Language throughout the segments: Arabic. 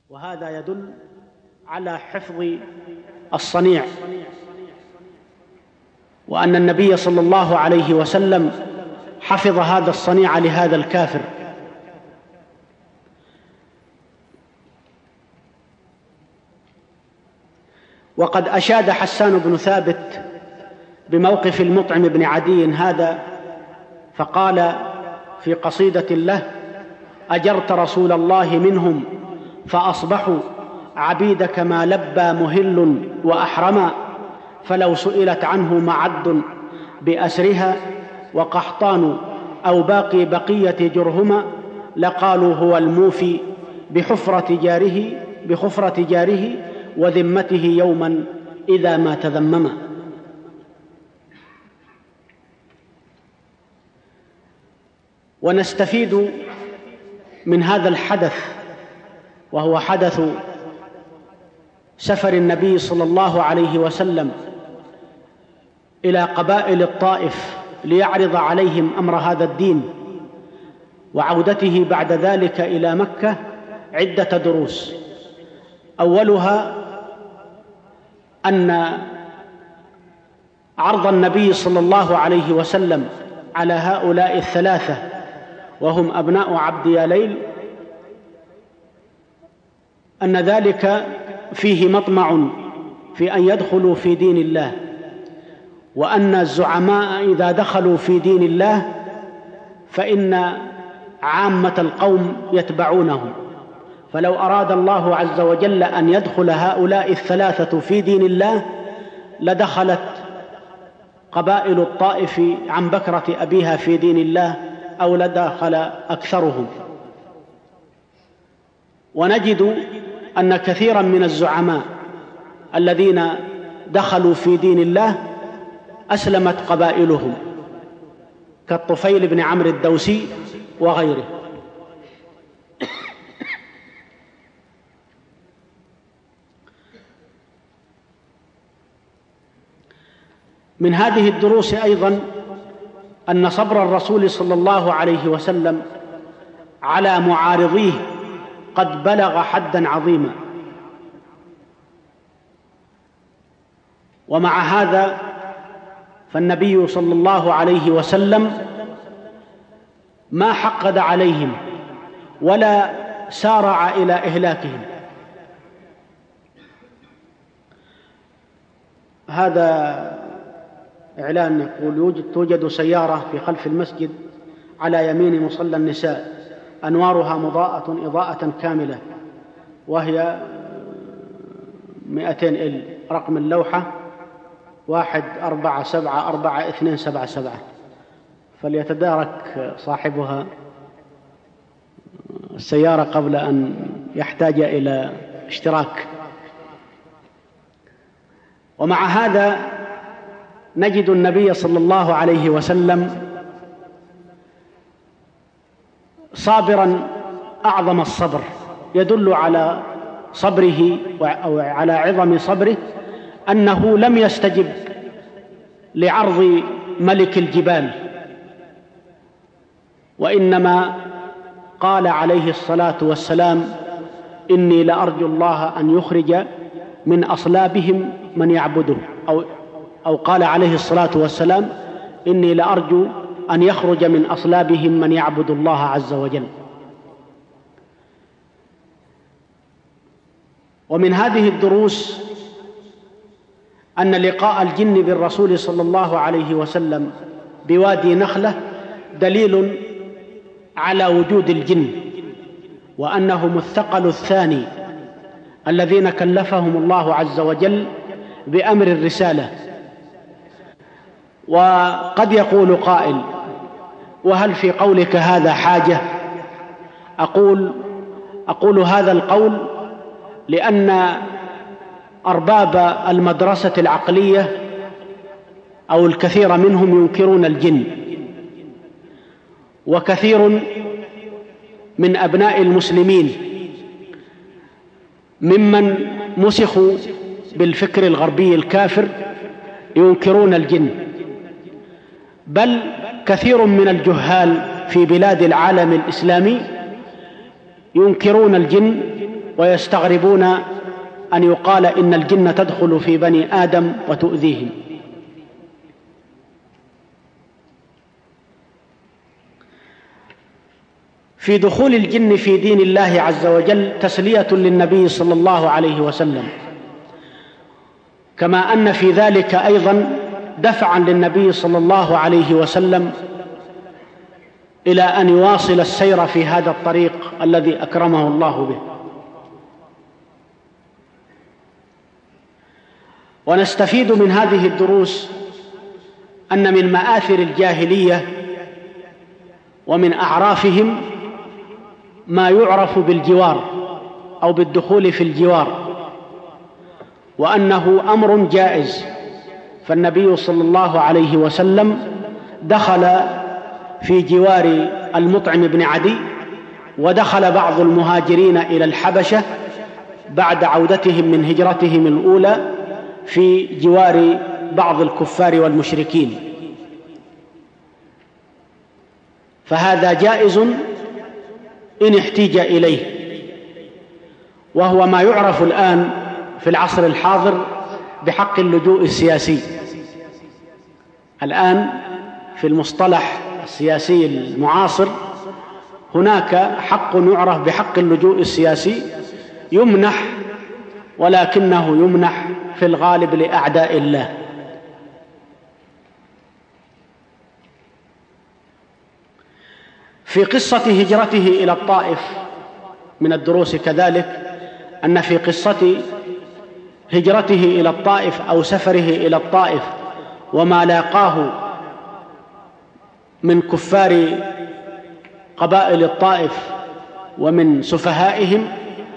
وهذا يدل على حفظ الصنيع، وأن النبي صلى الله عليه وسلم حفظ هذا الصنيع لهذا الكافر. وقد أشاد حسان بن ثابت بموقف المطعم بن عدي هذا، فقال في قصيدة له: أجرت رسول الله منهم فأصبحوا عبيدك ما لبى مهل وأحرما، فلو سئلت عنه معد بأسرها وقحطان أو باقي بقية جرهما، لقالوا هو الموفي بخفرة جاره وذمته يوما إذا ما تذمما. ونستفيد من هذا الحدث، وهو حدث سفر النبي صلى الله عليه وسلم إلى قبائل الطائف ليعرض عليهم أمر هذا الدين، وعودته بعد ذلك إلى مكة، عدة دروس. أولها أن عرض النبي صلى الله عليه وسلم على هؤلاء الثلاثة وهم أبناء عبد ياليل أن ذلك فيه مطمع في أن يدخلوا في دين الله، وأن الزعماء إذا دخلوا في دين الله فإن عامة القوم يتبعونهم. فلو أراد الله عز وجل أن يدخل هؤلاء الثلاثة في دين الله لدخلت قبائل الطائف عن بكرة أبيها في دين الله، أو لدخل أكثرهم. ونجد أن كثيرا من الزعماء الذين دخلوا في دين الله أسلمت قبائلهم، كالطفيل بن عمرو الدوسي وغيره. من هذه الدروس أيضا أن صبر الرسول صلى الله عليه وسلم على معارضيه قد بلغ حداً عظيما، ومع هذا فالنبي صلى الله عليه وسلم ما حقد عليهم ولا سارع إلى إهلاكهم. هذا إعلان يقول: توجد سيارة في خلف المسجد على يمين مصلى النساء، أنوارها مضاءة إضاءة كاملة، وهي 200 إل، رقم اللوحة 14744277، فليتدارك صاحبها السيارة قبل أن يحتاج إلى اشتراك. ومع هذا نجد النبي صلى الله عليه وسلم صابرا أعظم الصبر، يدل على صبره أو على عظم صبره أنه لم يستجب لعرض ملك الجبال، وإنما قال عليه الصلاة والسلام: إني لأرجو الله أن يخرج من أصلابهم من يعبده، أو قال عليه الصلاة والسلام: إني لأرجو أن يخرج من أصلابهم من يعبد الله عز وجل. ومن هذه الدروس أن لقاء الجن بالرسول صلى الله عليه وسلم بوادي نخلة دليل على وجود الجن، وأنهم الثقل الثاني الذين كلفهم الله عز وجل بأمر الرسالة. وقد يقول قائل: وهل في قولك هذا حاجة؟ أقول هذا القول لأن أرباب المدرسة العقلية أو الكثير منهم ينكرون الجن، وكثير من أبناء المسلمين ممن مسخوا بالفكر الغربي الكافر ينكرون الجن، بل كثير من الجهال في بلاد العالم الإسلامي ينكرون الجن ويستغربون أن يقال إن الجن تدخل في بني آدم وتؤذيهم. في دخول الجن في دين الله عز وجل تسلية للنبي صلى الله عليه وسلم، كما أن في ذلك أيضا دفعا للنبي صلى الله عليه وسلم إلى أن يواصل السير في هذا الطريق الذي أكرمه الله به. ونستفيد من هذه الدروس أن من مآثر الجاهلية ومن أعرافهم ما يعرف بالجوار أو بالدخول في الجوار، وأنه أمر جائز. فالنبي صلى الله عليه وسلم دخل في جوار المطعم بن عدي، ودخل بعض المهاجرين إلى الحبشة بعد عودتهم من هجرتهم الأولى في جوار بعض الكفار والمشركين، فهذا جائز إن احتيج إليه، وهو ما يعرف الآن في العصر الحاضر بحق اللجوء السياسي. الآن في المصطلح السياسي المعاصر هناك حق يعرف بحق اللجوء السياسي، يمنح، ولكنه يمنح في الغالب لأعداء الله. في قصة هجرته إلى الطائف من الدروس كذلك أن في قصة هجرته إلى الطائف أو سفره إلى الطائف وما لاقاه من كفار قبائل الطائف ومن سفهائهم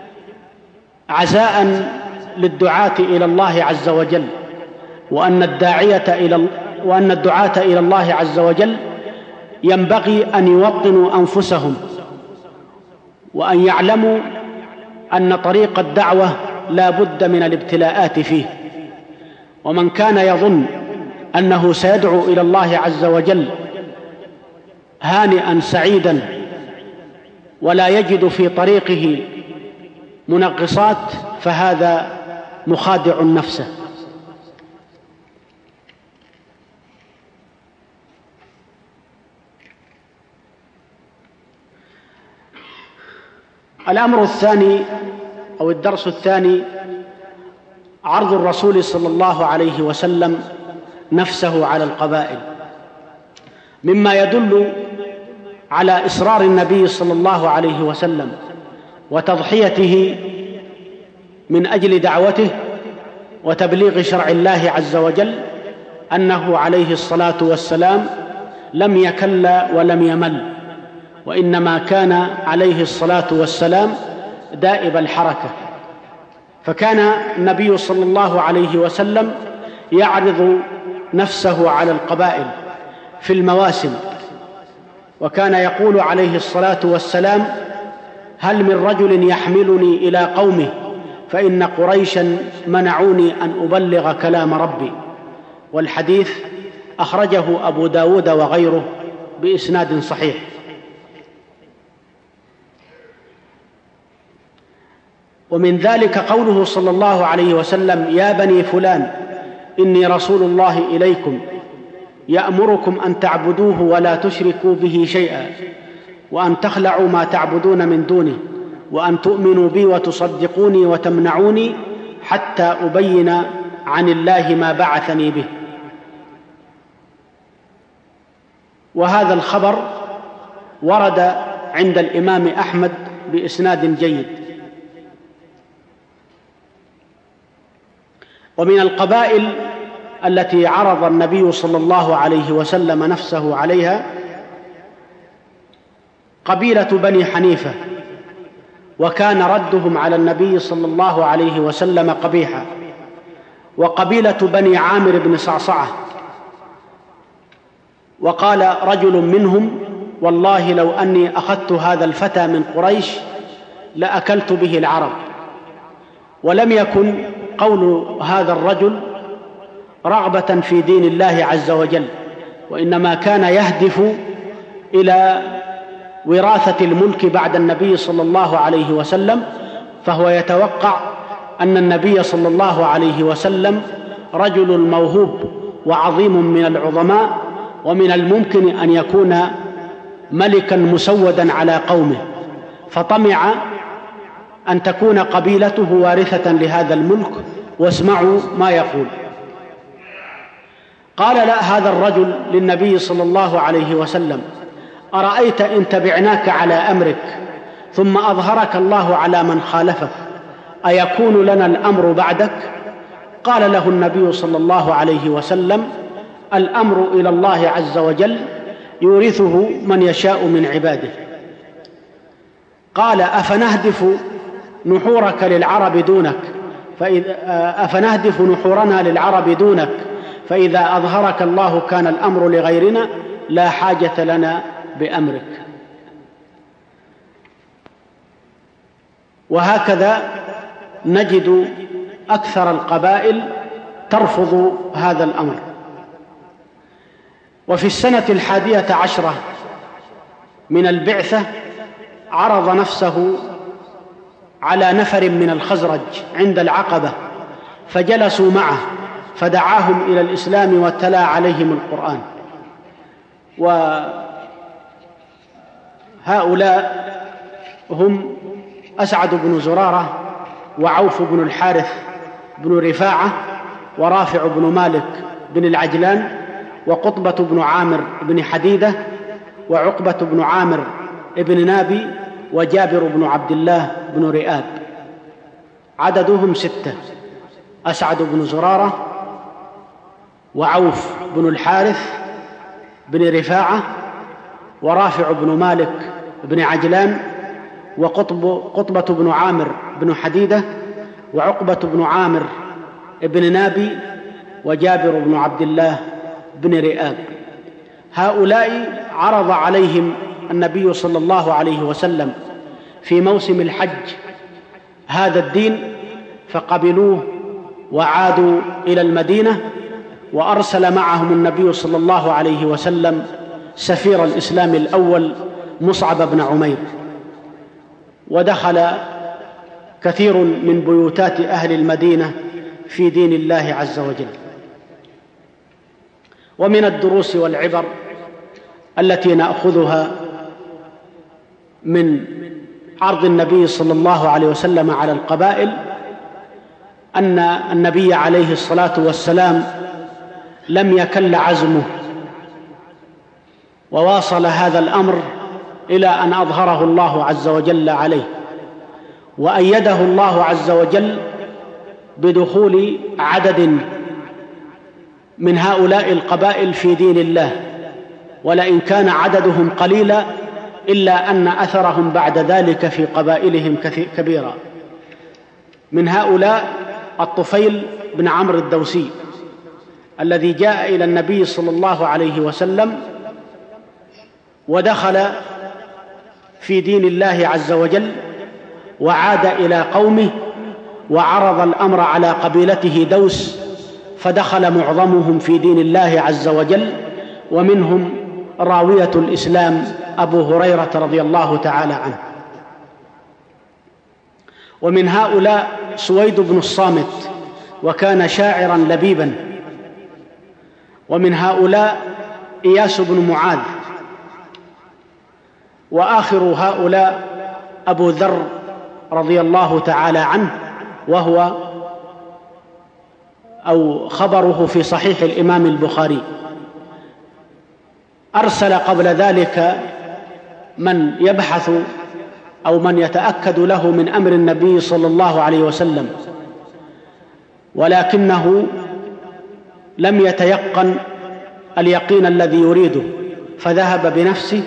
عزاء للدعاة إلى الله عز وجل، وأن الدعاة إلى الله عز وجل ينبغي أن يوطنوا أنفسهم، وأن يعلموا أن طريق الدعوة لا بد من الابتلاءات فيه. ومن كان يظن أنه سيدعو إلى الله عز وجل هانئا سعيدا ولا يجد في طريقه منغصات فهذا مخادع نفسه. الأمر الثاني أو الدرس الثاني عرض الرسول صلى الله عليه وسلم نفسه على القبائل، مما يدل على إصرار النبي صلى الله عليه وسلم وتضحيته من أجل دعوته وتبليغ شرع الله عز وجل، أنه عليه الصلاة والسلام لم يكل ولم يمل، وإنما كان عليه الصلاة والسلام دائب الحركة. فكان النبي صلى الله عليه وسلم يعرض نفسه على القبائل في المواسم، وكان يقول عليه الصلاة والسلام: هل من رجل يحملني إلى قومه فإن قريشا منعوني أن أبلغ كلام ربي. والحديث أخرجه أبو داود وغيره بإسناد صحيح. ومن ذلك قوله صلى الله عليه وسلم: يا بني فلان إني رسول الله إليكم يأمركم أن تعبدوه ولا تشركوا به شيئا، وأن تخلعوا ما تعبدون من دونه، وأن تؤمنوا بي وتصدقوني وتمنعوني حتى أبين عن الله ما بعثني به. وهذا الخبر ورد عند الإمام أحمد بإسناد جيد. ومن القبائل التي عرض النبي صلى الله عليه وسلم نفسه عليها قبيلة بني حنيفة، وكان ردهم على النبي صلى الله عليه وسلم قبيحا، وقبيلة بني عامر بن صعصعة. وقال رجل منهم: والله لو أني أخذت هذا الفتى من قريش لأكلت به العرب. ولم يكن قول هذا الرجل رغبة في دين الله عز وجل، وإنما كان يهدف إلى وراثة الملك بعد النبي صلى الله عليه وسلم، فهو يتوقع أن النبي صلى الله عليه وسلم رجل موهوب وعظيم من العظماء، ومن الممكن أن يكون ملكا مسودا على قومه، فطمع أن تكون قبيلته وارثة لهذا الملك. واسمعوا ما يقول. قال لا هذا الرجل للنبي صلى الله عليه وسلم: أرأيت إن تبعناك على أمرك ثم أظهرك الله على من خالفك أيكون لنا الأمر بعدك؟ قال له النبي صلى الله عليه وسلم: الأمر إلى الله عز وجل يورثه من يشاء من عباده. قال: أفنهدف نحورك للعرب دونك أفنهدف نحورنا للعرب دونك فإذا أظهرك الله كان الأمر لغيرنا لا حاجة لنا بأمرك. وهكذا نجد أكثر القبائل ترفض هذا الأمر. وفي السنة 11 من البعثة عرض نفسه على نفر من الخزرج عند العقبة، فجلسوا معه فدعاهم إلى الإسلام وتلا عليهم القرآن. وهؤلاء هم أسعد بن زرارة، وعوف بن الحارث بن رفاعة، ورافع بن مالك بن العجلان، وقطبة بن عامر بن حديدة، وعقبة بن عامر بن نابي، وجابر بن عبد الله بن رئاب. عددهم 6: أسعد بن زرارة، وعوف بن الحارث بن رفاعة، ورافع بن مالك بن عجلان، وقطبة بن عامر بن حديدة، وعقبة بن عامر بن نابي، وجابر بن عبد الله بن رئاب. هؤلاء عرض عليهم النبي صلى الله عليه وسلم في موسم الحج هذا الدين فقبلوه وعادوا إلى المدينة، وأرسل معهم النبي صلى الله عليه وسلم سفير الإسلام الأول مصعب بن عمير، ودخل كثير من بيوتات أهل المدينة في دين الله عز وجل. ومن الدروس والعبر التي نأخذها من عرض النبي صلى الله عليه وسلم على القبائل أن النبي عليه الصلاة والسلام لم يكل عزمه، وواصل هذا الأمر إلى أن أظهره الله عز وجل عليه، وأيده الله عز وجل بدخول عدد من هؤلاء القبائل في دين الله، ولئن كان عددهم قليلا إلا أن أثرهم بعد ذلك في قبائلهم كبيرا. من هؤلاء الطفيل بن عمرو الدوسي الذي جاء إلى النبي صلى الله عليه وسلم ودخل في دين الله عز وجل، وعاد إلى قومه وعرض الأمر على قبيلته دوس، فدخل معظمهم في دين الله عز وجل، ومنهم راوية الإسلام أبو هريرة رضي الله تعالى عنه. ومن هؤلاء سويد بن الصامت، وكان شاعرا لبيبا. ومن هؤلاء إياس بن معاذ. وآخر هؤلاء أبو ذر رضي الله تعالى عنه، وهو أو خبره في صحيح الإمام البخاري. أرسل قبل ذلك من يبحث أو من يتأكد له من أمر النبي صلى الله عليه وسلم، ولكنه لم يتيقن اليقين الذي يريده، فذهب بنفسه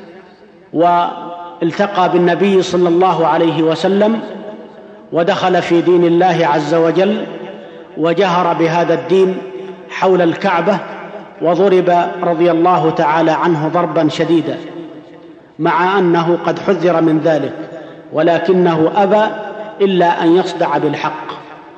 والتقى بالنبي صلى الله عليه وسلم ودخل في دين الله عز وجل، وجهر بهذا الدين حول الكعبة، وضرب رضي الله تعالى عنه ضربا شديدا، مع أنه قد حذر من ذلك، ولكنه أبى إلا أن يصدع بالحق.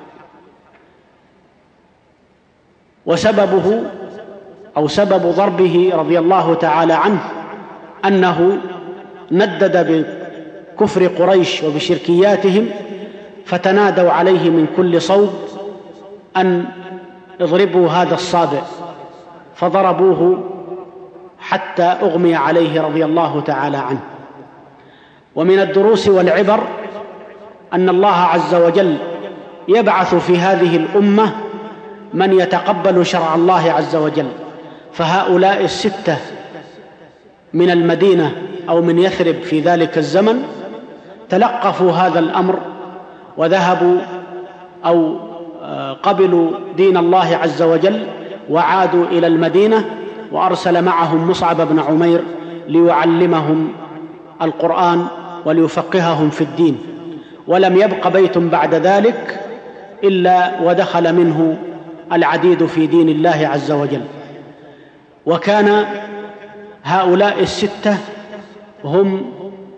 وسببه أو سبب ضربه رضي الله تعالى عنه أنه ندد بكفر قريش وبشركياتهم، فتنادوا عليه من كل صوب أن اضربوا هذا الصابئ، فضربوه حتى أغمي عليه رضي الله تعالى عنه. ومن الدروس والعبر أن الله عز وجل يبعث في هذه الأمة من يتقبل شرع الله عز وجل، فهؤلاء الستة من المدينة أو من يثرب في ذلك الزمن تلقفوا هذا الأمر وذهبوا أو قبلوا دين الله عز وجل وعادوا إلى المدينة، وأرسل معهم مصعب بن عمير ليعلمهم القرآن وليفقههم في الدين. ولم يبق بيت بعد ذلك إلا ودخل منه العديد في دين الله عز وجل. وكان هؤلاء الستة هم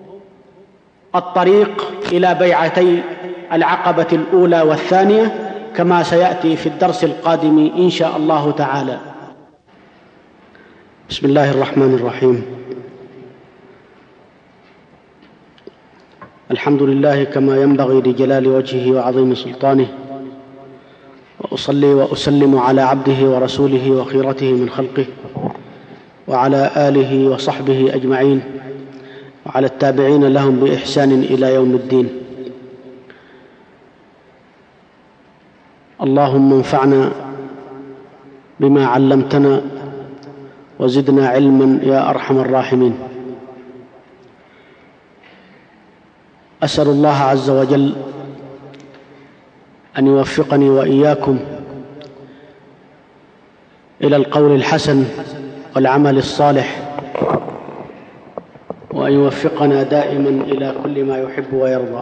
الطريق إلى بيعتي العقبة الأولى والثانية، كما سيأتي في الدرس القادم إن شاء الله تعالى. بسم الله الرحمن الرحيم. الحمد لله كما ينبغي لجلال وجهه وعظيم سلطانه، وأصلي وأسلم على عبده ورسوله وخيرته من خلقه وعلى آله وصحبه أجمعين وعلى التابعين لهم بإحسان إلى يوم الدين. اللهم انفعنا بما علمتنا وزدنا علما يا أرحم الراحمين. أسأل الله عز وجل أن يوفقني وإياكم إلى القول الحسن والعمل الصالح، وأن يوفقنا دائما إلى كل ما يحب ويرضى.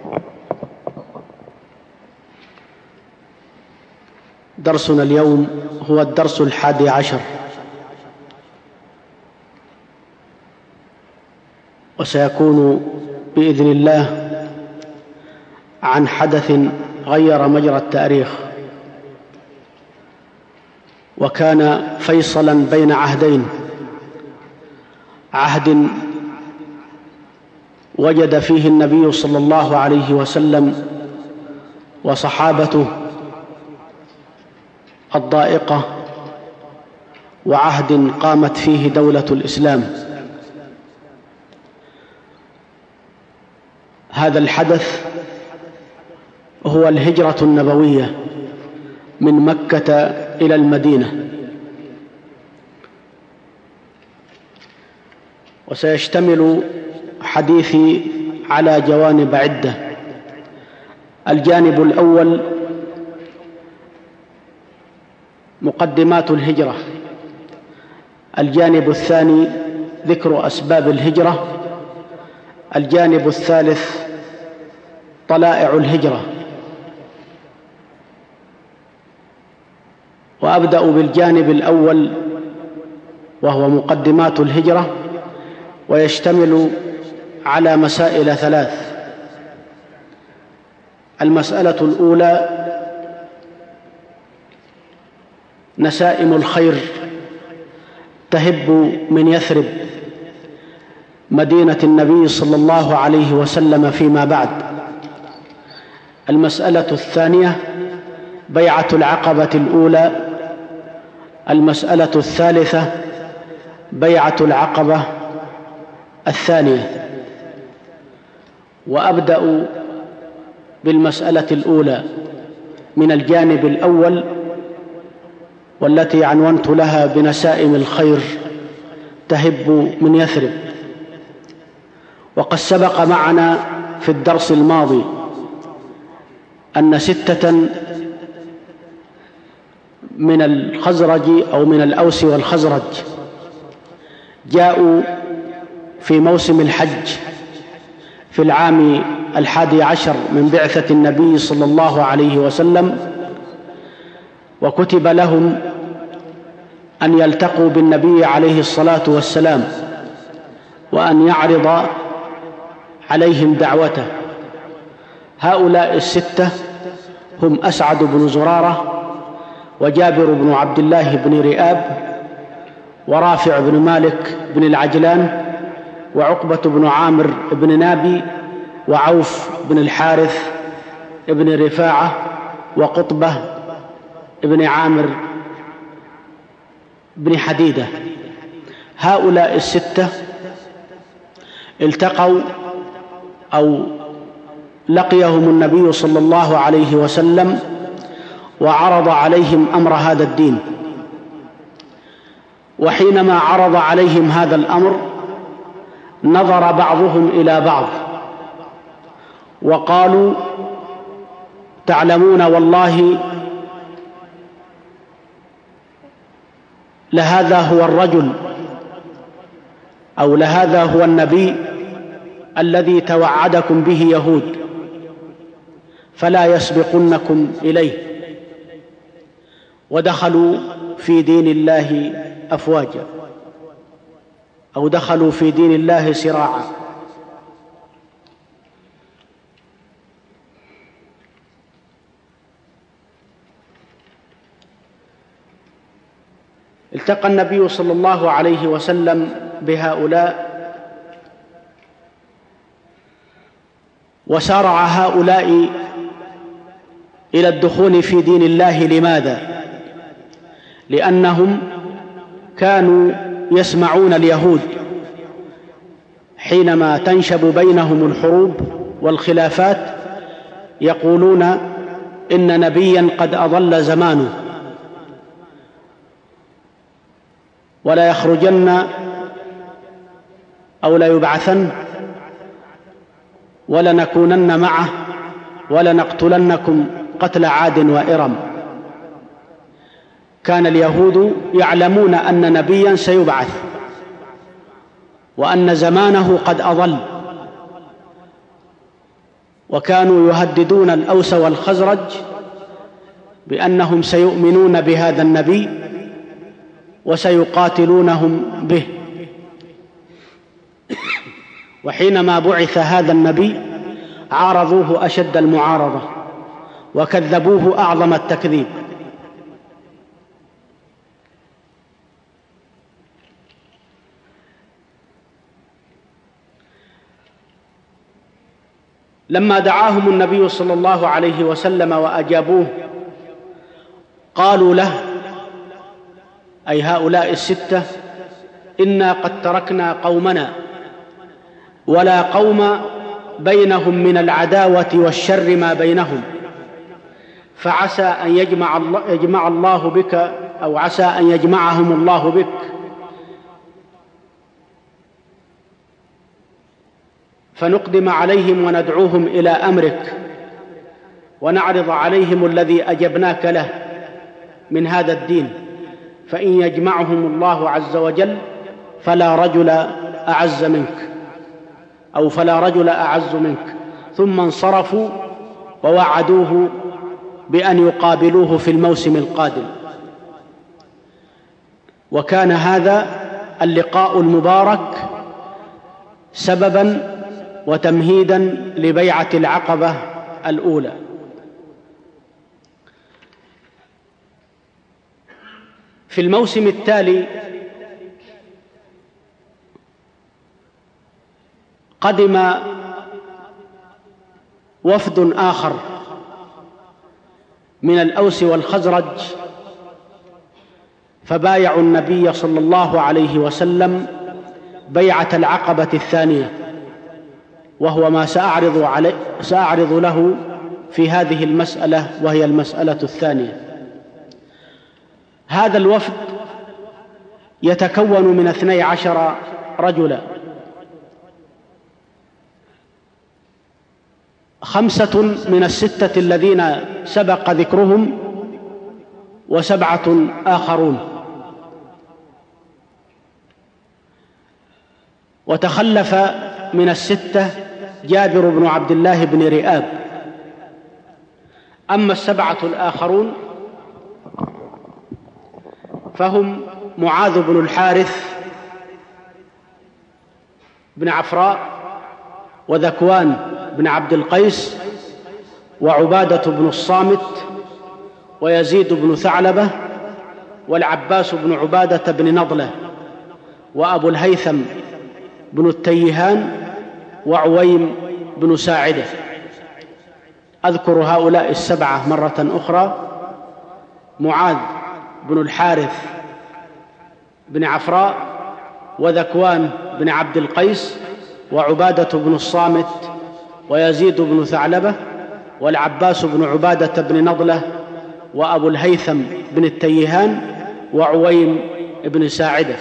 درسنا اليوم هو الدرس 11، وسيكون بإذن الله عن حدث غير مجرى التاريخ، وكان فيصلا بين عهدين: عهد وجد فيه النبي صلى الله عليه وسلم وصحابته الضائقة، وعهد قامت فيه دولة الإسلام. هذا الحدث هو الهجرة النبوية من مكة إلى المدينة، وسيشتمل حديثي على جوانب عدة. الجانب الأول مقدمات الهجرة، الجانب الثاني ذكر أسباب الهجرة، الجانب الثالث طلائع الهجرة. وأبدأ بالجانب الأول وهو مقدمات الهجرة، ويشتمل على مسائل ثلاث. المسألة الأولى نسائم الخير تهب من يثرب مدينة النبي صلى الله عليه وسلم فيما بعد. المسألة الثانية بيعة العقبة الأولى. المسألة الثالثة بيعة العقبة الثانية. وأبدأ بالمسألة الأولى من الجانب الأول، والتي عنونت لها بنسائم الخير تهب من يثرب. وقد سبق معنا في الدرس الماضي أن 6 من الخزرج أو من الأوس والخزرج جاءوا في موسم الحج في العام 11 من بعثة النبي صلى الله عليه وسلم، وكتب لهم أن يلتقوا بالنبي عليه الصلاة والسلام وأن يعرض عليهم دعوته. هؤلاء 6 هم أسعد بن زرارة، وجابر بن عبد الله بن رئاب، ورافع بن مالك بن العجلان، وعقبة بن عامر بن نابي، وعوف بن الحارث، بن رفاعة وقطبة بن عامر بن حديدة. هؤلاء الستة التقوا أو لقيهم النبي صلى الله عليه وسلم وعرض عليهم أمر هذا الدين. وحينما عرض عليهم هذا الأمر نظر بعضهم إلى بعض وقالوا: تعلمون والله لهذا هو الرجل أو لهذا هو النبي الذي توعدكم به يهود، فلا يسبقنكم إليه. ودخلوا في دين الله أفواجا أو دخلوا في دين الله سراعا. التقى النبي صلى الله عليه وسلم بهؤلاء وسارع هؤلاء إلى الدخول في دين الله. لماذا؟ لأنهم كانوا يسمعون اليهود حينما تنشب بينهم الحروب والخلافات يقولون: إن نبيا قد أضل زمانه، ولا يخرجن أو لا يبعثن ولنكونن معه ولنقتلنكم قتل عاد وإرم. كان اليهود يعلمون أن نبيا سيبعث وأن زمانه قد أضل، وكانوا يهددون الأوس والخزرج بأنهم سيؤمنون بهذا النبي وسيقاتلونهم به. وحينما بعث هذا النبي عارضوه أشد المعارضة وكذبوه أعظم التكذيب. لما دعاهم النبي صلى الله عليه وسلم وأجابوه قالوا له، أي هؤلاء الستة: إنا قد تركنا قومنا ولا قوم بينهم من العداوة والشر ما بينهم، فعسى أن يجمع الله بك، أو عسى أن يجمعهم الله بك، فنقدم عليهم وندعوهم إلى أمرك ونعرض عليهم الذي أجبناك له من هذا الدين، فإن يجمعهم الله عز وجل فلا رجل أعز منك، أو فلا رجل أعز منك. ثم انصرفوا ووعدوه بأن يقابلوه في الموسم القادم. وكان هذا اللقاء المبارك سبباً وتمهيداً لبيعة العقبة الأولى. في الموسم التالي قدم وفد آخر من الأوس والخزرج فبايعوا النبي صلى الله عليه وسلم بيعة العقبة الثانية، وهو ما سأعرض له في هذه المسألة، وهي المسألة الثانية. هذا الوفد يتكون من 12 رجلا، 5 من ال6 الذين سبق ذكرهم و7 آخرون. وتخلف من ال6 جابر بن عبد الله بن رئاب. أما ال7 الآخرون فهم معاذ بن الحارث بن عفراء، وذكوان بن عبد القيس، وعبادة بن الصامت، ويزيد بن ثعلبة، والعباس بن عبادة بن نضلة، وأبو الهيثم بن التيهان، وعويم بن ساعدة. أذكر هؤلاء السبعة مرة أخرى: معاذ بن الحارث بن عفراء، وذكوان بن عبد القيس، وعبادة بن الصامت، ويزيد بن ثعلبة، والعباس بن عبادة بن نضلة، وأبو الهيثم بن التيهان، وعويم بن ساعدة.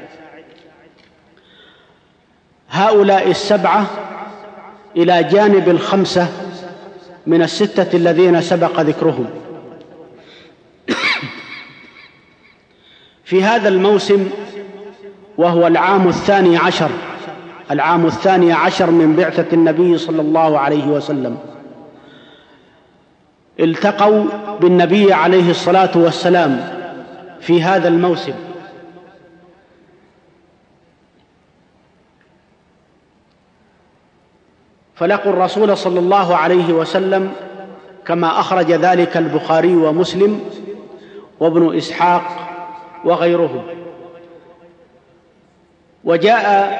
هؤلاء السبعة إلى جانب الخمسة من الستة الذين سبق ذكرهم. في هذا الموسم، وهو العام الثاني عشر من بعثة النبي صلى الله عليه وسلم، التقوا بالنبي عليه الصلاة والسلام في هذا الموسم، فلقوا الرسول صلى الله عليه وسلم كما أخرج ذلك البخاري ومسلم وابن إسحاق وغيرهم. وجاء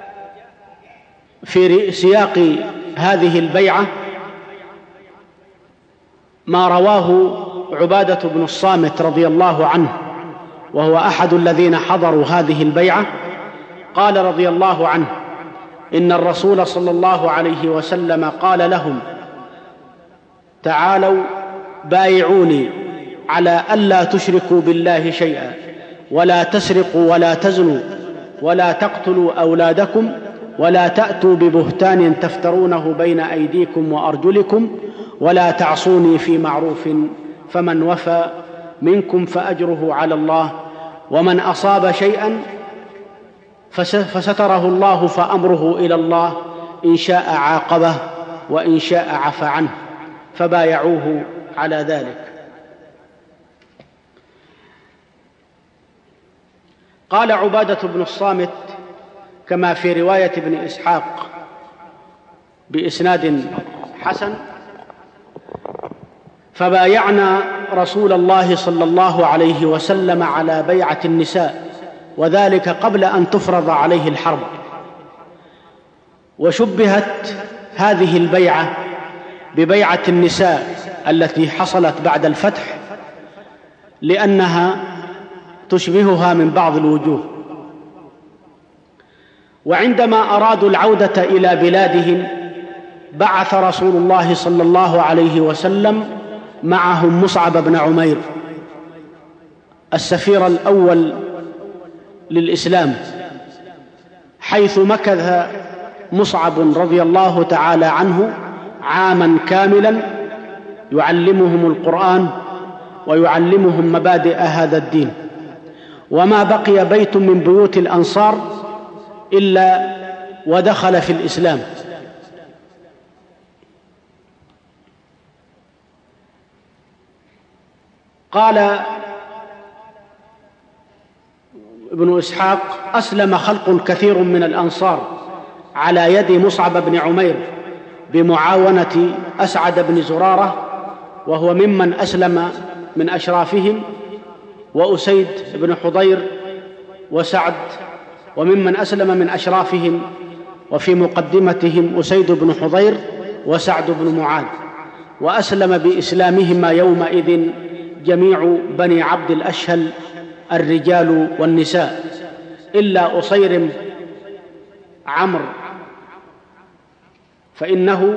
في سياق هذه البيعة ما رواه عبادة بن الصامت رضي الله عنه، وهو أحد الذين حضروا هذه البيعة. قال رضي الله عنه: إن الرسول صلى الله عليه وسلم قال لهم: تعالوا بايعوني على ألا تشركوا بالله شيئا، ولا تسرقوا، ولا تزنوا، ولا تقتلوا أولادكم، ولا تأتوا ببهتان تفترونه بين أيديكم وأرجلكم، ولا تعصوني في معروف، فمن وفى منكم فأجره على الله، ومن أصاب شيئا فستره الله فأمره إلى الله، إن شاء عاقبه وإن شاء عفى عنه، فبايعوه على ذلك. قال عبادة بن الصامت كما في رواية ابن إسحاق بإسناد حسن: فبايعنا رسول الله صلى الله عليه وسلم على بيعة النساء، وذلك قبل أن تفرض عليه الحرب. وشبهت هذه البيعة ببيعة النساء التي حصلت بعد الفتح، لأنها تشبهها من بعض الوجوه. وعندما أرادوا العودة إلى بلادهم، بعث رسول الله صلى الله عليه وسلم معهم مصعب بن عمير السفير الأول للإسلام، حيث مكث مصعب رضي الله تعالى عنه عاما كاملا يعلمهم القرآن ويعلمهم مبادئ هذا الدين. وما بقي بيت من بيوت الأنصار إلا ودخل في الإسلام. قال ابن إسحاق: أسلم خلق كثير من الأنصار على يد مصعب بن عمير بمعاونة أسعد بن زرارة، وهو ممن أسلم من أشرافهم، وأسيد بن حضير وسعد، وممن أسلم من أشرافهم وفي مقدمتهم أسيد بن حضير وسعد بن معاذ. وأسلم بإسلامهما يومئذ جميع بني عبد الأشهل الرجال والنساء، إلا أصيرم عمرو، فإنه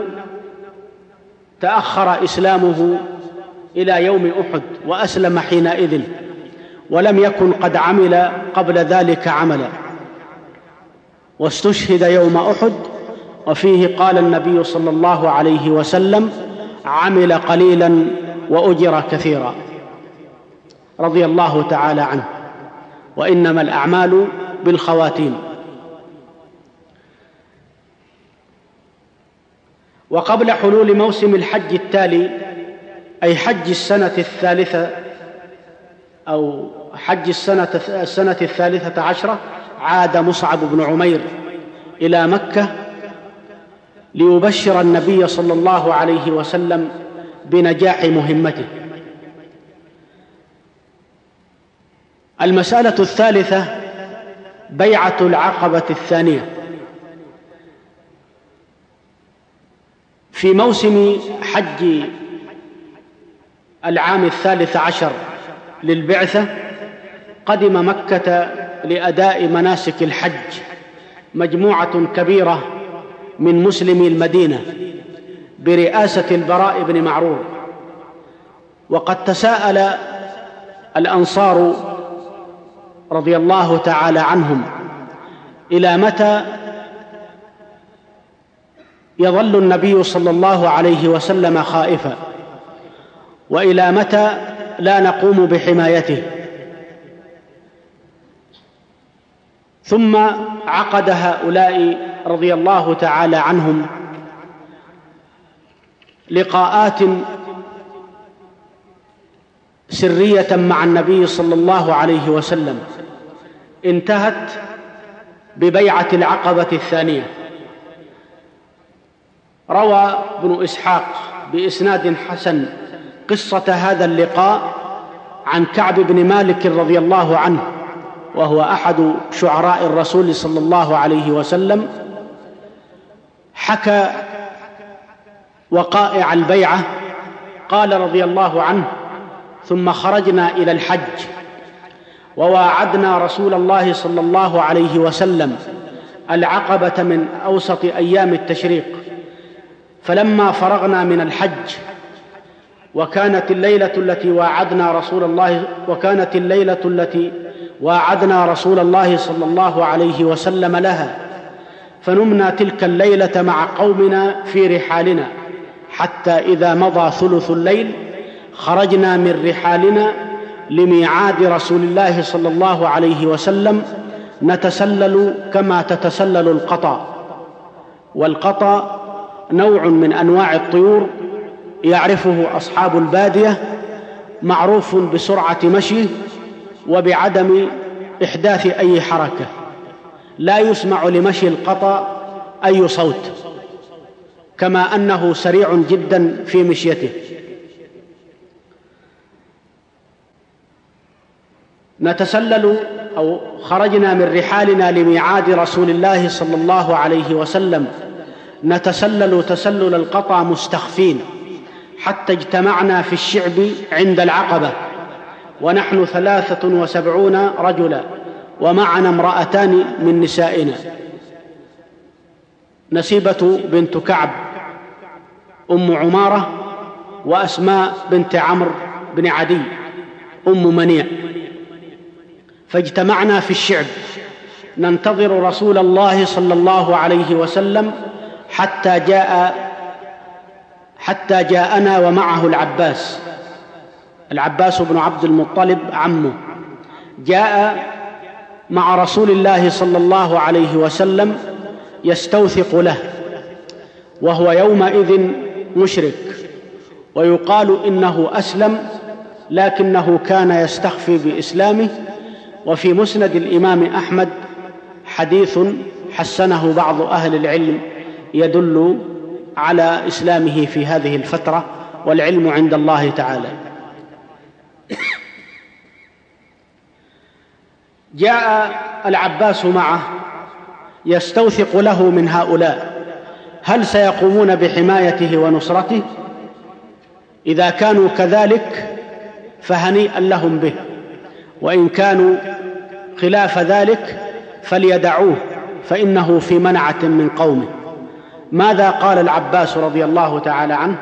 تأخر إسلامه إلى يوم أحد وأسلم حينئذ، ولم يكن قد عمل قبل ذلك عملا، واستشهد يوم أحد. وفيه قال النبي صلى الله عليه وسلم: عمل قليلا وأجر كثيرا، رضي الله تعالى عنه. وإنما الأعمال بالخواتيم. وقبل حلول موسم الحج التالي، أي حج السنة الثالثة أو حج السنة الثالثة عشرة، عاد مصعب بن عمير إلى مكة ليبشر النبي صلى الله عليه وسلم بنجاح مهمته. المسألة الثالثة: بيعة العقبة الثانية. في موسم حج العام 13 للبعثة قدم مكة لأداء مناسك الحج مجموعة كبيرة من مسلمي المدينة برئاسة البراء بن معرور. وقد تساءل الأنصار رضي الله تعالى عنهم إلى متى يظل النبي صلى الله عليه وسلم خائفا، وإلى متى لا نقوم بحمايته. ثم عقد هؤلاء رضي الله تعالى عنهم لقاءات سرية مع النبي صلى الله عليه وسلم انتهت ببيعة العقبة الثانية. روى ابن إسحاق بإسناد حسن قصة هذا اللقاء عن كعب بن مالك رضي الله عنه، وهو أحد شعراء الرسول صلى الله عليه وسلم. حكى وقائع البيعة. قال رضي الله عنه: ثم خرجنا إلى الحج وواعدنا رسول الله صلى الله عليه وسلم العقبة من أوسط أيام التشريق، فلما فرغنا من الحج وكانت الليلة التي واعدنا رسول الله صلى الله عليه وسلم لها، فنمنا تلك الليلة مع قومنا في رحالنا، حتى إذا مضى ثلث الليل خرجنا من رحالنا لميعاد رسول الله صلى الله عليه وسلم نتسلل كما تتسلل القطا. والقطا نوع من أنواع الطيور يعرفه أصحاب البادية، معروف بسرعة مشيه وبعدم إحداث أي حركة، لا يسمع لمشي القطا أي صوت، كما أنه سريع جدا في مشيته. نتسلل أو خرجنا من رحالنا لميعاد رسول الله صلى الله عليه وسلم نتسلل تسلل القطا مستخفين، حتى اجتمعنا في الشعب عند العقبة ونحن 73 رجلا، ومعنا امرأتان من نسائنا، نسيبة بنت كعب أم عمارة، وأسماء بنت عمرو بن عدي أم منيع. فاجتمعنا في الشعب ننتظر رسول الله صلى الله عليه وسلم حتى جاءنا ومعه العباس بن عبد المطلب عمه، جاء مع رسول الله صلى الله عليه وسلم يستوثق له، وهو يومئذ مشرك، ويقال إنه أسلم لكنه كان يستخفي بإسلامه. وفي مسند الإمام أحمد حديث حسنه بعض أهل العلم يدل على إسلامه في هذه الفترة، والعلم عند الله تعالى. جاء العباس معه يستوثق له من هؤلاء هل سيقومون بحمايته ونصرته؟ إذا كانوا كذلك فهنيئا لهم به، وإن كانوا خلاف ذلك فليدعوه، فإنه في منعة من قومه. ماذا قال العباس رضي الله تعالى عنه؟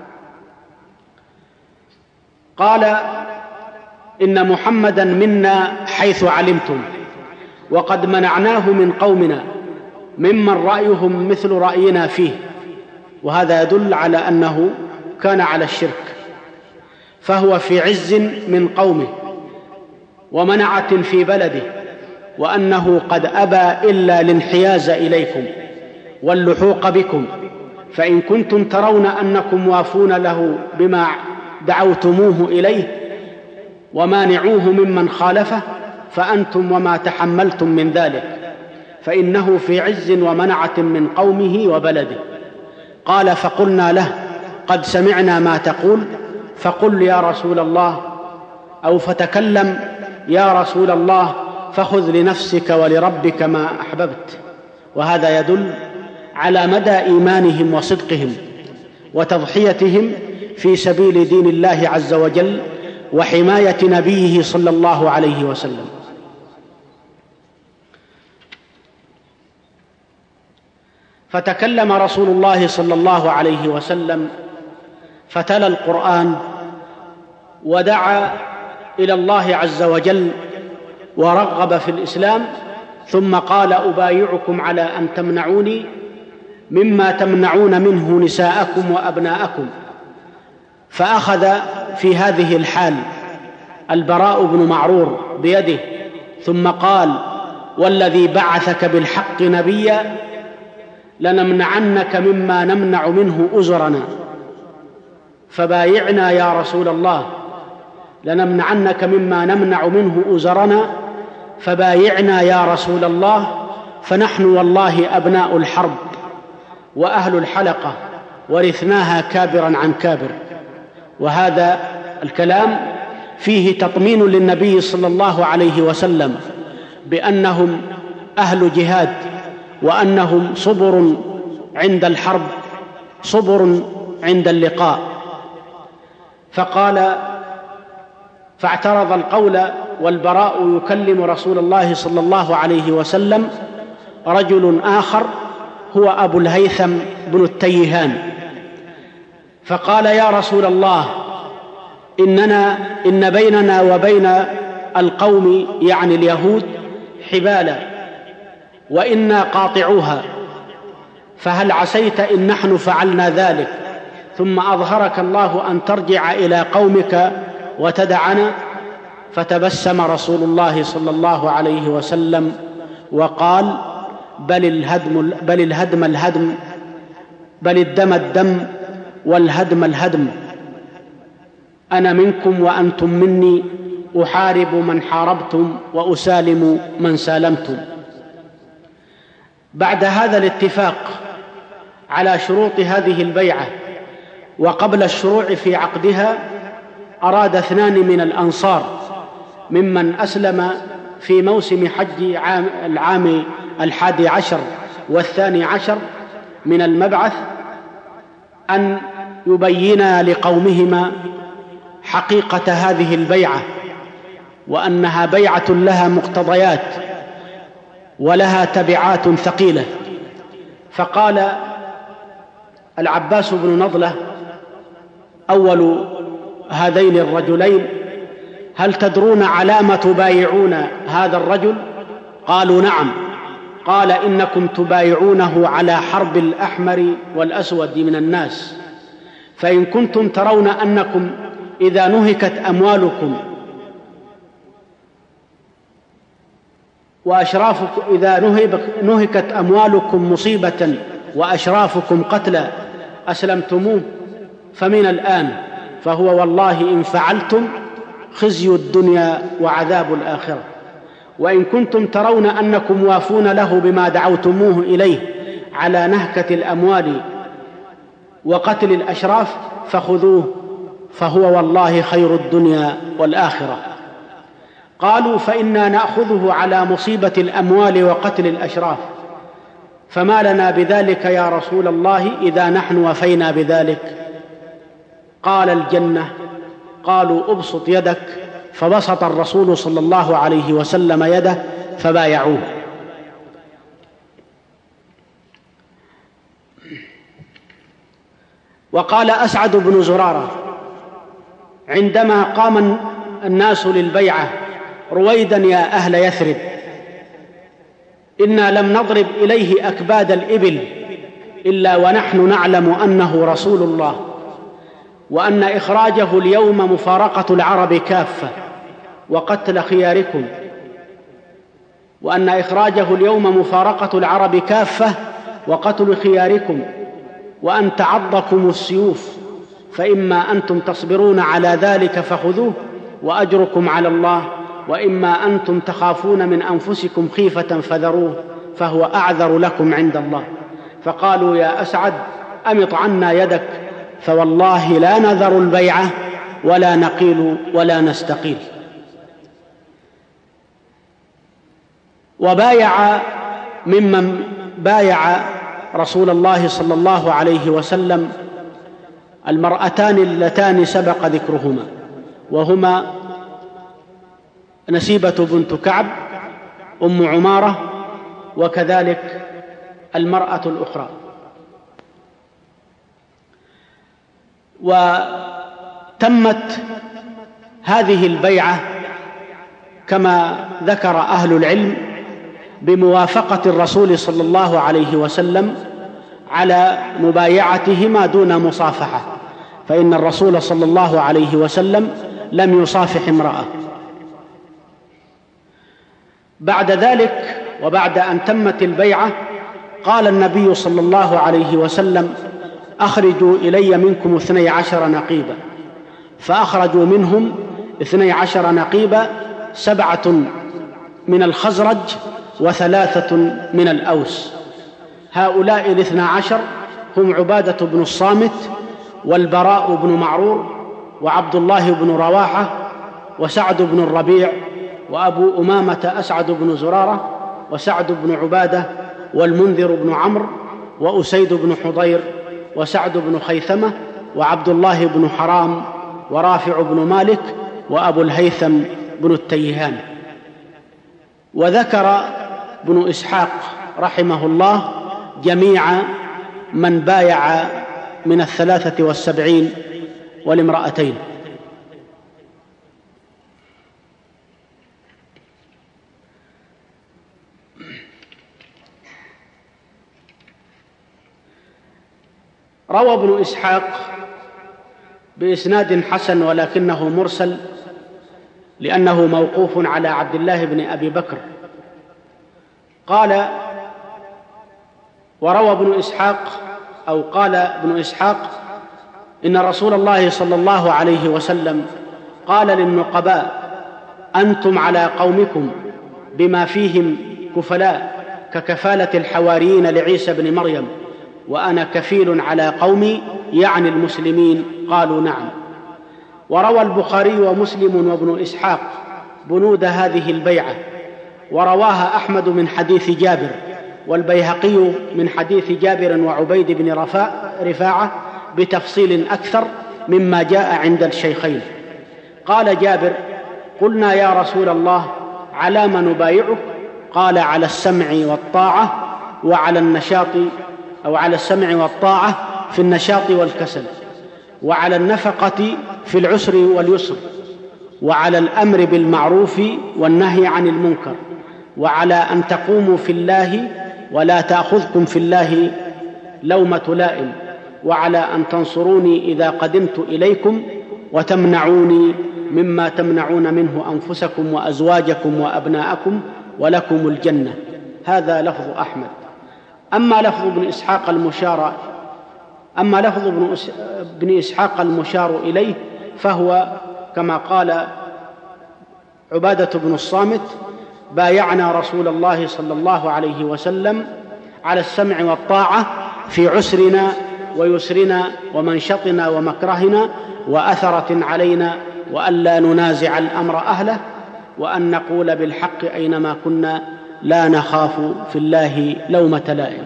قال: إن محمدا منا حيث علمتم، وقد منعناه من قومنا ممن رأيهم مثل رأينا فيه. وهذا يدل على أنه كان على الشرك، فهو في عز من قومه ومنعة في بلده، وأنه قد أبى إلا الانحياز إليكم واللحوق بكم، فإن كنتم ترون أنكم وافون له بما دعوتموه إليه ومانعوه ممن خالفه فأنتم وما تحملتم من ذلك، فإنه في عز ومنعة من قومه وبلده. قال: فقلنا له: قد سمعنا ما تقول، فقل يا رسول الله، أو فتكلم يا رسول الله، فخذ لنفسك ولربك ما أحببت. وهذا يدل على مدى إيمانهم وصدقهم، وتضحيتهم في سبيل دين الله عز وجل وحماية نبيه صلى الله عليه وسلم. فتكلم رسول الله صلى الله عليه وسلم فتلا القرآن ودعا إلى الله عز وجل ورغب في الإسلام، ثم قال: أبايعكم على أن تمنعوني مما تمنعون منه نساءكم وأبناءكم. فأخذ في هذه الحال البراء بن معرور بيده ثم قال: والذي بعثك بالحق نبيا لنمنعنك مما نمنع منه أزرنا، فبايعنا يا رسول الله، لنمنعنك مما نمنع منه أزرنا فبايعنا يا رسول الله، فنحن والله أبناء الحرب وأهل الحلقة ورثناها كابرا عن كابر. وهذا الكلام فيه تطمين للنبي صلى الله عليه وسلم بأنهم أهل جهاد، وأنهم صبر عند الحرب صبر عند اللقاء. فاعترض القول والبراء يكلم رسول الله صلى الله عليه وسلم رجل آخر هو أبو الهيثم بن التيهان، فقال: يا رسول الله، إن بيننا وبين القوم يعني اليهود حبالا وإنا قاطعوها، فهل عسيت إن نحن فعلنا ذلك ثم أظهرك الله أن ترجع إلى قومك وتدعنا؟ فتبسم رسول الله صلى الله عليه وسلم وقال: بل الدم الدم والهدم الهدم، أنا منكم وأنتم مني، أحارب من حاربتم وأسالم من سالمتم. بعد هذا الاتفاق على شروط هذه البيعة وقبل الشروع في عقدها، أراد 2 من الأنصار ممن أسلم في موسم حج العام 11 و12 من المبعث أن يبينا لقومهما حقيقة هذه البيعة، وأنها بيعة لها مقتضيات ولها تبعات ثقيلة. فقال العباس بن نضلة أول هذين الرجلين: هل تدرون على ما تبايعون هذا الرجل؟ قالوا: نعم. قال: إنكم تبايعونه على حرب الأحمر والأسود من الناس، فإن كنتم ترون أنكم إذا نهكت أموالكم وأشرافكم، إذا نهكت أموالكم مصيبة وأشرافكم قتلى أسلمتموه، فمن الآن، فهو والله إن فعلتم خزي الدنيا وعذاب الآخرة. وإن كنتم ترون أنكم وافون له بما دعوتموه إليه على نهكة الأموال وقتل الأشراف فخذوه، فهو والله خير الدنيا والآخرة. قالوا: فإنا نأخذه على مصيبة الأموال وقتل الأشراف، فما لنا بذلك يا رسول الله إذا نحن وفينا بذلك؟ قال: الجنة. قالوا: ابسط يدك. فبسط الرسول صلى الله عليه وسلم يده فبايعوه. وقال أسعد بن زرارة عندما قام الناس للبيعة: رويدا يا أهل يثرب، إنا لم نضرب إليه أكباد الإبل إلا ونحن نعلم أنه رسول الله، وأن إخراجه اليوم مفارقة العرب كافة وقتل خياركم، وأن إخراجه اليوم مفارقة العرب كافة وقتل خياركم، وأن تعضكم السيوف، فإما أنتم تصبرون على ذلك فخذوه وأجركم على الله، وإما أنتم تخافون من أنفسكم خيفة فذروه، فهو أعذر لكم عند الله. فقالوا: يا أسعد أمط عنا يدك، فوالله لا نذر البيعة ولا نقيل ولا نستقيل. وبايع ممن بايع رسول الله صلى الله عليه وسلم المرأتان اللتان سبق ذكرهما، وهما نسيبة بنت كعب أم عمارة، وكذلك المرأة الأخرى. وتمت هذه البيعة كما ذكر أهل العلم بموافقة الرسول صلى الله عليه وسلم على مبايعتهما دون مصافحة، فإن الرسول صلى الله عليه وسلم لم يصافح امرأة. بعد ذلك وبعد أن تمت البيعة قال النبي صلى الله عليه وسلم: أخرجوا إلي منكم 12 نقيبا. فأخرجوا منهم 12 نقيبا، 7 من الخزرج و3 من الأوس. هؤلاء 12 هم عبادة بن الصامت والبراء بن معرور وعبد الله بن رواحة وسعد بن الربيع وأبو أمامة أسعد بن زرارة وسعد بن عبادة والمنذر بن عمرو وأسيد بن حضير وسعد بن خيثمة وعبد الله بن حرام ورافع بن مالك وأبو الهيثم بن التيهان. وذكر ابن إسحاق رحمه الله جميع من بايع من 73 والامرأتين. روى ابن إسحاق بإسناد حسن ولكنه مرسل لأنه موقوف على عبد الله بن أبي بكر. قال وروى ابن إسحاق أو قال ابن إسحاق إن رسول الله صلى الله عليه وسلم قال للنقباء: أنتم على قومكم بما فيهم كفلاء ككفالة الحواريين لعيسى بن مريم، وأنا كفيل على قومي، يعني المسلمين. قالوا: نعم. وروى البخاري ومسلم وابن إسحاق بنود هذه البيعة، ورواها أحمد من حديث جابر، والبيهقي من حديث جابر وعبيد بن رفاعة بتفصيل أكثر مما جاء عند الشيخين. قال جابر: قلنا يا رسول الله على ما نبايعك؟ قال: على السمع والطاعة وعلى النشاط، أو على السمع والطاعة في النشاط والكسل، وعلى النفقة في العسر واليسر، وعلى الأمر بالمعروف والنهي عن المنكر، وعلى أن تقوموا في الله ولا تأخذكم في الله لومة لائم، وعلى أن تنصروني إذا قدمت إليكم وتمنعوني مما تمنعون منه أنفسكم وأزواجكم وأبناءكم ولكم الجنة. هذا لفظ أحمد. أما لفظ ابن إسحاق المشار إليه فهو كما قال عبادة بن الصامت: بايعنا رسول الله صلى الله عليه وسلم على السمع والطاعة في عسرنا ويسرنا ومنشطنا ومكرهنا وأثرة علينا، وألا ننازع الأمر أهله، وأن نقول بالحق أينما كنا، لا نخاف في الله لومة لائم.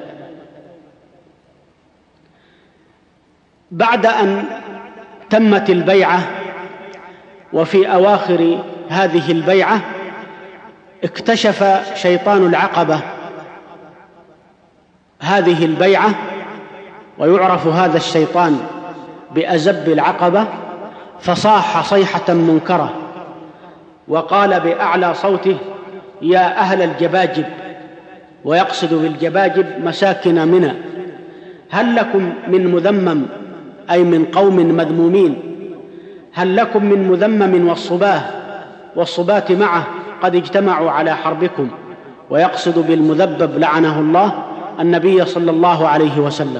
بعد أن تمت البيعة وفي أواخر هذه البيعة اكتشف شيطان العقبة هذه البيعة، ويعرف هذا الشيطان بأزب العقبة، فصاح صيحة منكرة وقال بأعلى صوته: يا أهل الجباجب، ويقصد بالجباجب مساكن منى، هل لكم من مذمم، أي من قوم مذمومين، هل لكم من مذمم والصباة معه قد اجتمعوا على حربكم. ويقصد بالمذبب لعنه الله النبي صلى الله عليه وسلم.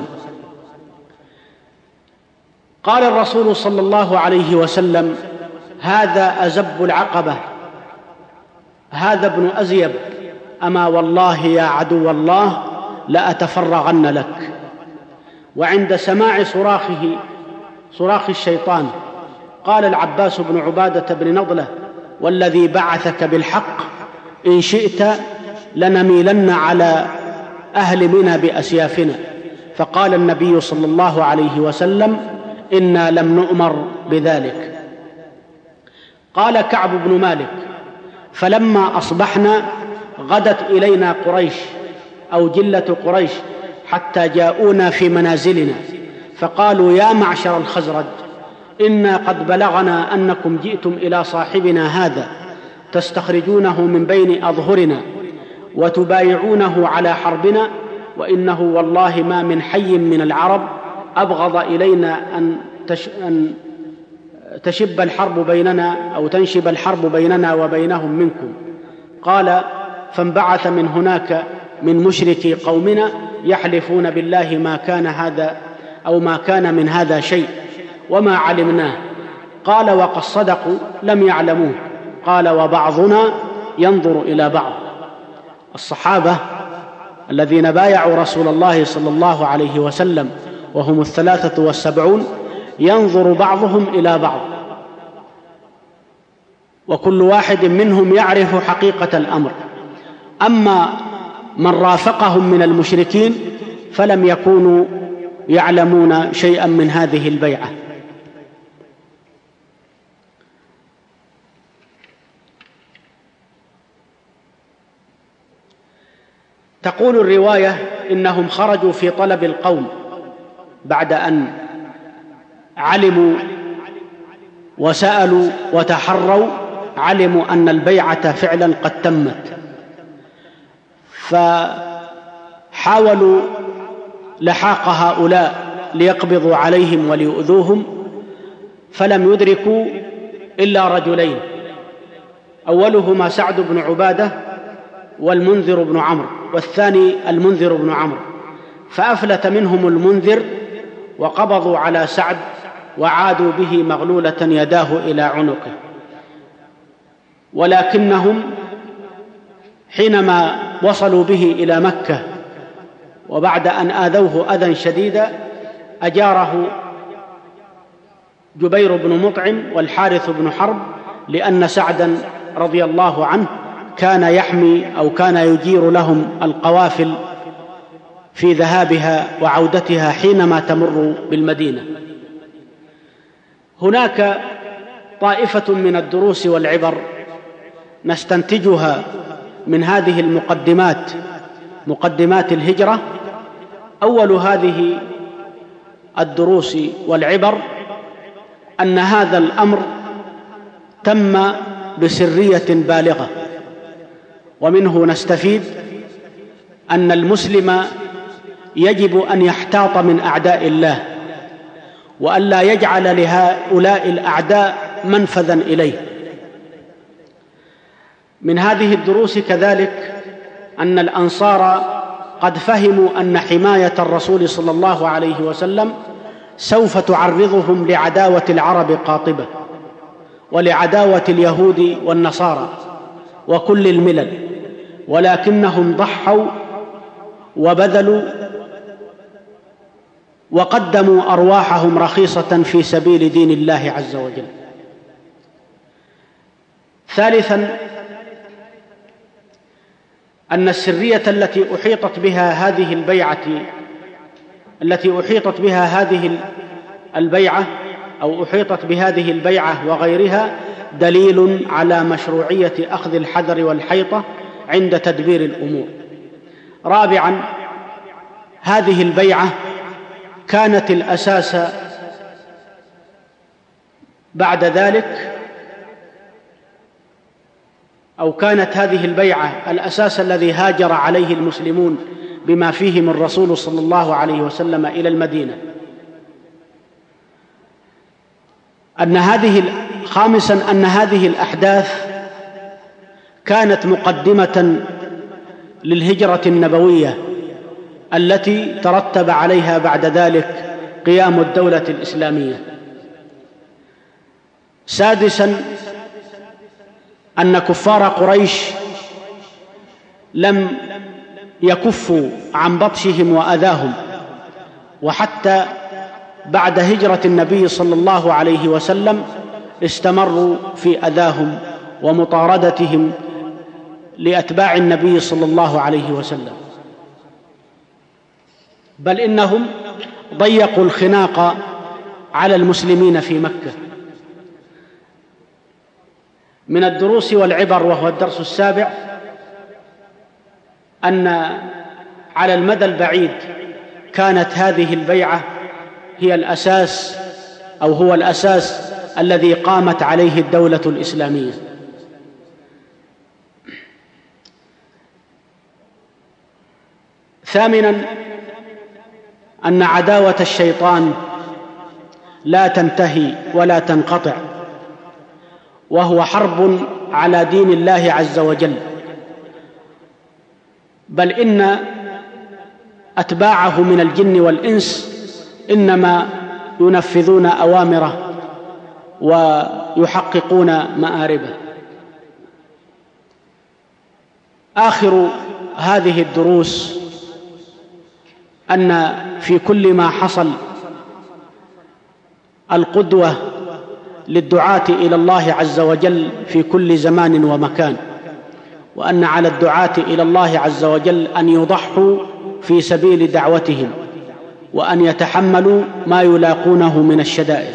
قال الرسول صلى الله عليه وسلم: هذا أزب العقبة، هذا ابن أزيب، أما والله يا عدو الله لأتفرغن لك. وعند سماع صراخ الشيطان قال العباس بن عبادة بن نضلة: والذي بعثك بالحق إن شئت لنميلن على أهل منى بأسيافنا. فقال النبي صلى الله عليه وسلم: إنا لم نؤمر بذلك. قال كعب بن مالك: فلما أصبحنا غدت إلينا قريش أو جلة قريش حتى جاءونا في منازلنا فقالوا: يا معشر الخزرج، إنا قد بلغنا أنكم جئتم إلى صاحبنا هذا تستخرجونه من بين أظهرنا وتبايعونه على حربنا، وإنه والله ما من حي من العرب أبغض إلينا أن تشب الحرب بيننا أو تنشب الحرب بيننا وبينهم منكم. قال: فانبعث من هناك من مشركي قومنا يحلفون بالله ما كان هذا أو ما كان من هذا شيء وما علمناه. قال: وقد صدقوا لم يعلموه. قال: وبعضنا ينظر إلى بعض. الصحابة الذين بايعوا رسول الله صلى الله عليه وسلم وهم 73 ينظر بعضهم إلى بعض، وكل واحد منهم يعرف حقيقة الأمر. أما من رافقهم من المشركين فلم يكونوا يعلمون شيئا من هذه البيعة. تقول الرواية: إنهم خرجوا في طلب القوم بعد أن علموا وسألوا وتحروا، علموا أن البيعة فعلا قد تمت، فحاولوا لحاق هؤلاء ليقبضوا عليهم وليؤذوهم، فلم يدركوا إلا رجلين، أولهما سعد بن عبادة والمنذر بن عمرو، والثاني المنذر بن عمرو، فأفلت منهم المنذر وقبضوا على سعد وعادوا به مغلولة يداه إلى عنقه. ولكنهم حينما وصلوا به إلى مكة وبعد أن آذوه أذى شديدا أجاره جبير بن مطعم والحارث بن حرب، لأن سعدا رضي الله عنه كان يحمي أو كان يجير لهم القوافل في ذهابها وعودتها حينما تمر بالمدينة. هناك طائفة من الدروس والعبر نستنتجها من هذه المقدمات، مقدمات الهجرة. أول هذه الدروس والعبر أن هذا الأمر تم بسرية بالغة، ومنه نستفيد أن المسلم يجب أن يحتاط من أعداء الله، وألا يجعل لهؤلاء الأعداء منفذا إليه. من هذه الدروس كذلك أن الأنصار قد فهموا أن حماية الرسول صلى الله عليه وسلم سوف تعرضهم لعداوة العرب قاطبة، ولعداوة اليهود والنصارى وكل الملل، ولكنهم ضحوا وبذلوا وقدموا أرواحهم رخيصة في سبيل دين الله عز وجل. ثالثا، أن السرية التي أحيطت بها هذه البيعة أو أحيطت بهذه البيعة وغيرها دليل على مشروعية أخذ الحذر والحيطة عند تدبير الأمور. رابعا، هذه البيعة كانت الأساس بعد ذلك، أو كانت هذه البيعة الأساس الذي هاجر عليه المسلمون بما فيهم الرسول صلى الله عليه وسلم إلى المدينة. خامسا، أن هذه الأحداث كانت مقدمة للهجرة النبوية التي ترتب عليها بعد ذلك قيام الدولة الإسلامية. سادسا، أن كفار قريش لم يكفوا عن بطشهم وأذاهم، وحتى بعد هجرة النبي صلى الله عليه وسلم استمروا في أذاهم ومطاردتهم لأتباع النبي صلى الله عليه وسلم، بل إنهم ضيقوا الخناق على المسلمين في مكة. من الدروس والعبر، وهو الدرس السابع، أن على المدى البعيد كانت هذه البيعة هي الأساس، أو هو الأساس الذي قامت عليه الدولة الإسلامية. ثامناً، أن عداوة الشيطان لا تنتهي ولا تنقطع، وهو حرب على دين الله عز وجل، بل إن أتباعه من الجن والإنس إنما ينفذون أوامره ويحققون مآربه. آخر هذه الدروس أن في كل ما حصل القدوة للدعاة إلى الله عز وجل في كل زمان ومكان، وأن على الدعاة إلى الله عز وجل أن يضحوا في سبيل دعوتهم، وأن يتحملوا ما يلاقونه من الشدائد.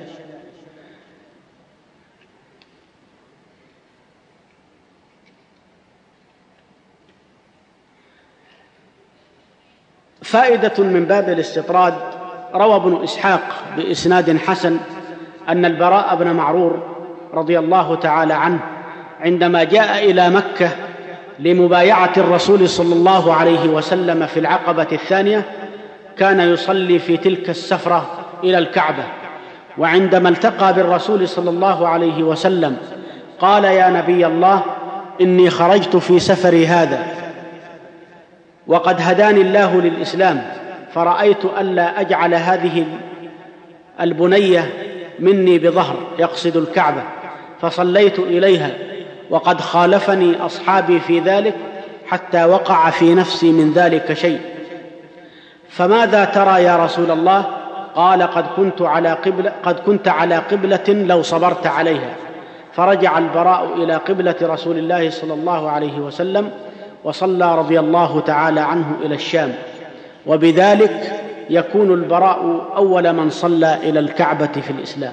فائدة من باب الاستطراد: روى ابن إسحاق بإسناد حسن أن البراء بن معرور رضي الله تعالى عنه عندما جاء إلى مكة لمبايعة الرسول صلى الله عليه وسلم في العقبة الثانية كان يصلي في تلك السفرة إلى الكعبة، وعندما التقى بالرسول صلى الله عليه وسلم قال: يا نبي الله، إني خرجت في سفري هذا وقد هداني الله للإسلام، فرأيت ألا أجعل هذه البنية مني بظهر، يقصد الكعبة، فصليت إليها، وقد خالفني أصحابي في ذلك حتى وقع في نفسي من ذلك شيء، فماذا ترى يا رسول الله؟ قال: قد كنت على قبلة لو صبرت عليها. فرجع البراء إلى قبلة رسول الله صلى الله عليه وسلم، وصلى رضي الله تعالى عنه إلى الشام، وبذلك يكون البراء أول من صلى إلى الكعبة في الإسلام.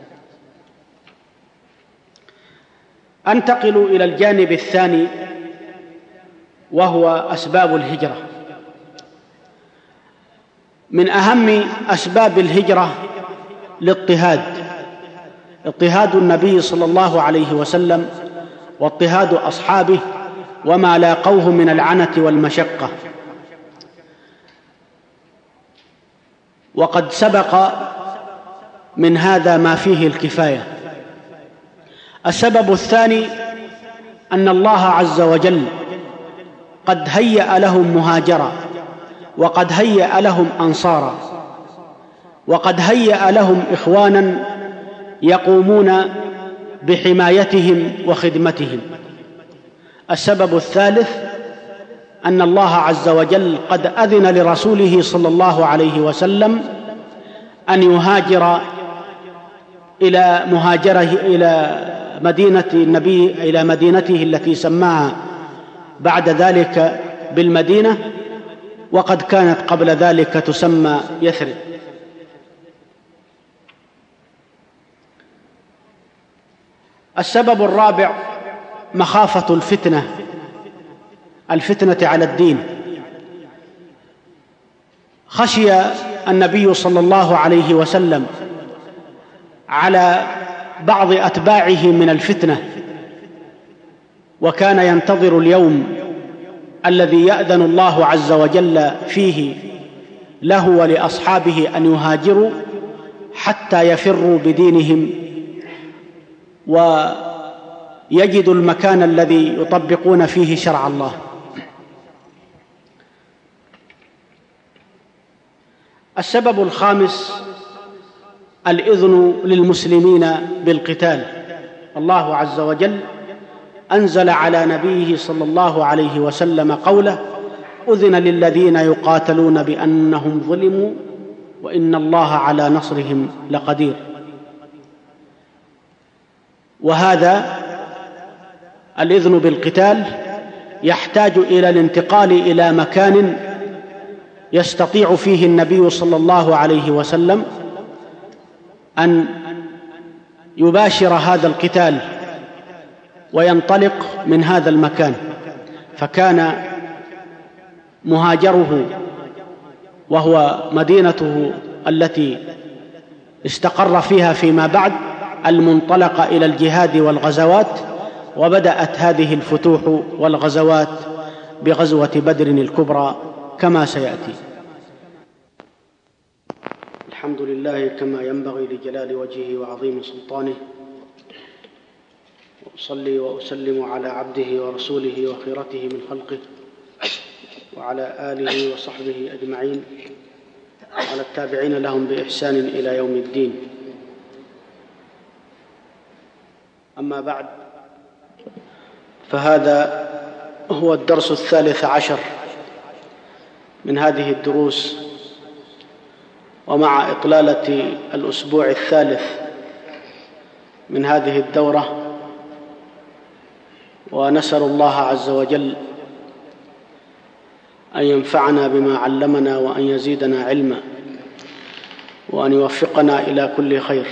أنتقل إلى الجانب الثاني، وهو أسباب الهجرة. من أهم أسباب الهجرة اضطهاد النبي صلى الله عليه وسلم واضطهاد أصحابه وما لاقوه من العنة والمشقة، وقد سبق من هذا ما فيه الكفاية. السبب الثاني أن الله عز وجل قد هيأ لهم مهاجرا، وقد هيأ لهم أنصارا، وقد هيأ لهم إخوانا يقومون بحمايتهم وخدمتهم. السبب الثالث أن الله عز وجل قد أذن لرسوله صلى الله عليه وسلم أن يهاجر إلى مدينة النبي، إلى مدينته التي سماها بعد ذلك بالمدينة، وقد كانت قبل ذلك تسمى يثرب. السبب الرابع مخافة الفتنة على الدين. خشي النبي صلى الله عليه وسلم على بعض أتباعه من الفتنة، وكان ينتظر اليوم الذي يأذن الله عز وجل فيه له ولأصحابه أن يهاجروا حتى يفروا بدينهم ويجدوا المكان الذي يطبقون فيه شرع الله. السبب الخامس الإذن للمسلمين بالقتال. الله عز وجل أنزل على نبيه صلى الله عليه وسلم قوله: أذن للذين يقاتلون بأنهم ظلموا وإن الله على نصرهم لقدير. وهذا الإذن بالقتال يحتاج إلى الانتقال إلى مكان يستطيع فيه النبي صلى الله عليه وسلم أن يباشر هذا القتال وينطلق من هذا المكان، فكان مهاجره وهو مدينته التي استقر فيها فيما بعد المنطلق إلى الجهاد والغزوات، وبدأت هذه الفتوح والغزوات بغزوة بدر الكبرى كما سيأتي. الحمد لله كما ينبغي لجلال وجهه وعظيم سلطانه، وأصلي وأسلم على عبده ورسوله وخيرته من خلقه وعلى آله وصحبه أجمعين وعلى التابعين لهم بإحسان إلى يوم الدين. أما بعد، فهذا هو الدرس 13 من هذه الدروس، ومع إطلالة الأسبوع 3 من هذه الدورة، ونسأل الله عز وجل أن ينفعنا بما علمنا وأن يزيدنا علما وأن يوفقنا إلى كل خير.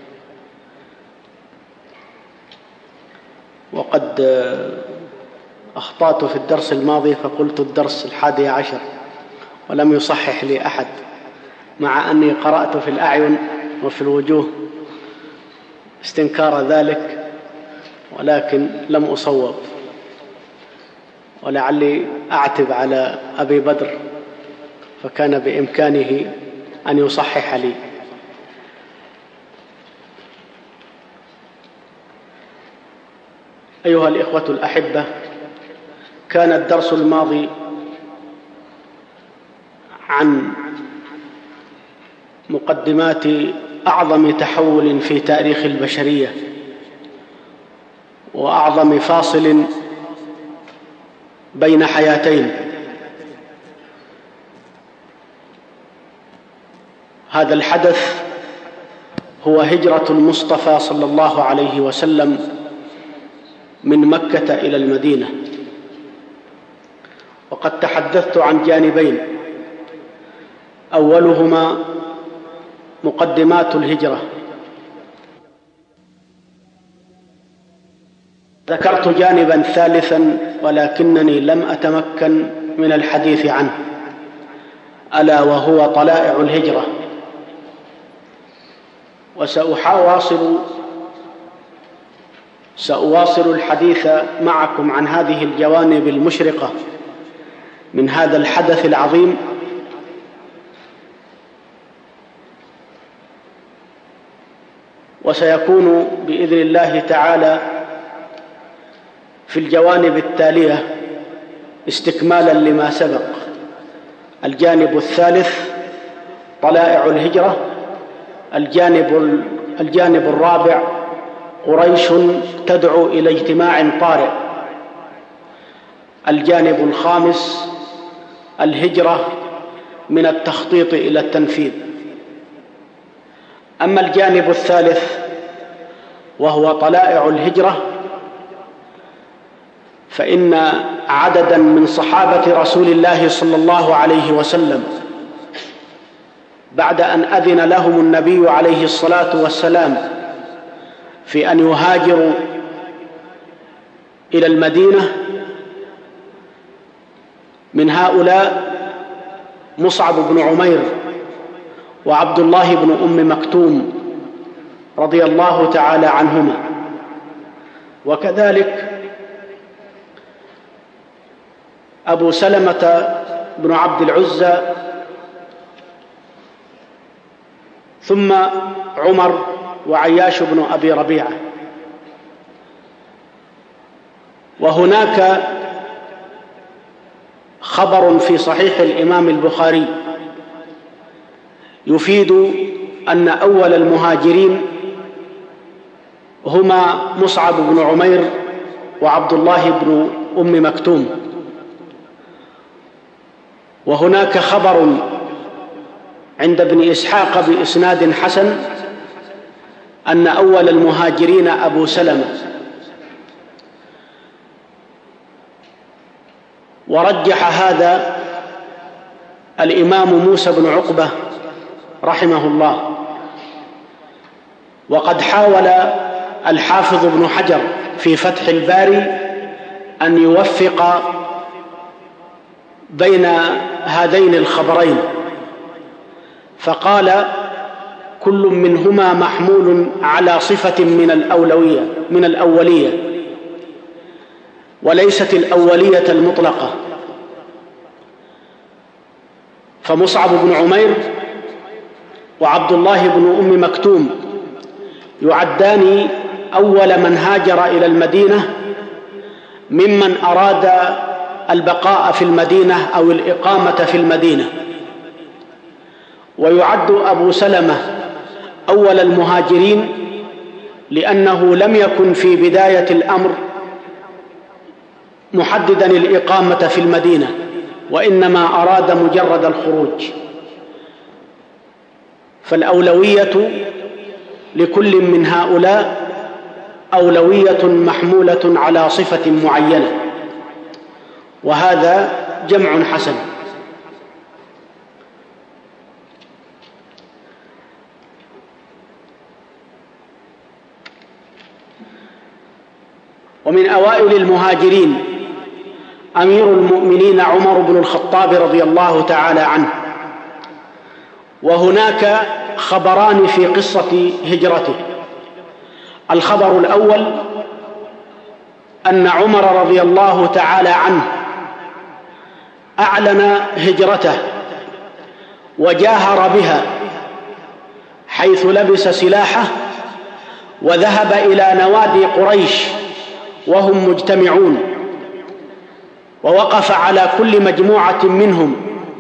وقد أخطأت في الدرس الماضي فقلت الدرس 11 ولم يصحح لي أحد، مع أني قرأت في الأعين وفي الوجوه استنكار ذلك، ولكن لم أصوب، ولعلي أعتب على أبي بدر فكان بإمكانه أن يصحح لي. أيها الإخوة الأحبة، كان الدرس الماضي عن مقدمات أعظم تحول في تاريخ البشرية، وأعظم فاصل بين حياتين. هذا الحدث هو هجرة المصطفى صلى الله عليه وسلم من مكة إلى المدينة. وقد تحدثت عن جانبين، أولهما مقدمات الهجرة، ذكرت جانبا ثالثا ولكنني لم أتمكن من الحديث عنه، ألا وهو طلائع الهجرة. سأواصل الحديث معكم عن هذه الجوانب المشرقة من هذا الحدث العظيم، وسيكون بإذن الله تعالى في الجوانب التالية استكمالا لما سبق. الجانب الثالث طلائع الهجرة، الجانب الرابع قريش تدعو إلى اجتماع طارئ، الجانب الخامس الهجرة من التخطيط إلى التنفيذ. أما الجانب الثالث وهو طلائع الهجرة، فإن عددا من صحابة رسول الله صلى الله عليه وسلم بعد أن أذن لهم النبي عليه الصلاة والسلام في أن يهاجروا إلى المدينة، من هؤلاء مصعب بن عمير وعبد الله بن أم مكتوم رضي الله تعالى عنهما، وكذلك أبو سلمة بن عبد العزى، ثم عمر وعياش بن أبي ربيعة. وهناك خبر في صحيح الإمام البخاري يفيد أن أول المهاجرين هما مصعب بن عمير وعبد الله بن أم مكتوم. وهناك خبر عند ابن إسحاق بإسناد حسن أن أول المهاجرين أبو سلمة. ورجح هذا الإمام موسى بن عقبة رحمه الله، وقد حاول الحافظ ابن حجر في فتح الباري أن يوفق بين هذين الخبرين، فقال: كل منهما محمول على صفة من الأولية وليست الأولية المطلقة. فمصعب بن عمير وعبد الله بن أم مكتوم يعدان أول من هاجر إلى المدينة ممن أراد البقاء في المدينة أو الإقامة في المدينة، ويعد أبو سلمة أول المهاجرين لأنه لم يكن في بداية الأمر محددا الإقامة في المدينة، وإنما أراد مجرد الخروج. فالأولوية لكل من هؤلاء أولوية محمولة على صفة معينة، وهذا جمع حسن. ومن أوائل المهاجرين أمير المؤمنين عمر بن الخطاب رضي الله تعالى عنه. وهناك خبران في قصة هجرته. الخبر الأول أن عمر رضي الله تعالى عنه أعلن هجرته وجاهر بها، حيث لبس سلاحه وذهب إلى نوادي قريش وهم مجتمعون، ووقف على كل مجموعة منهم،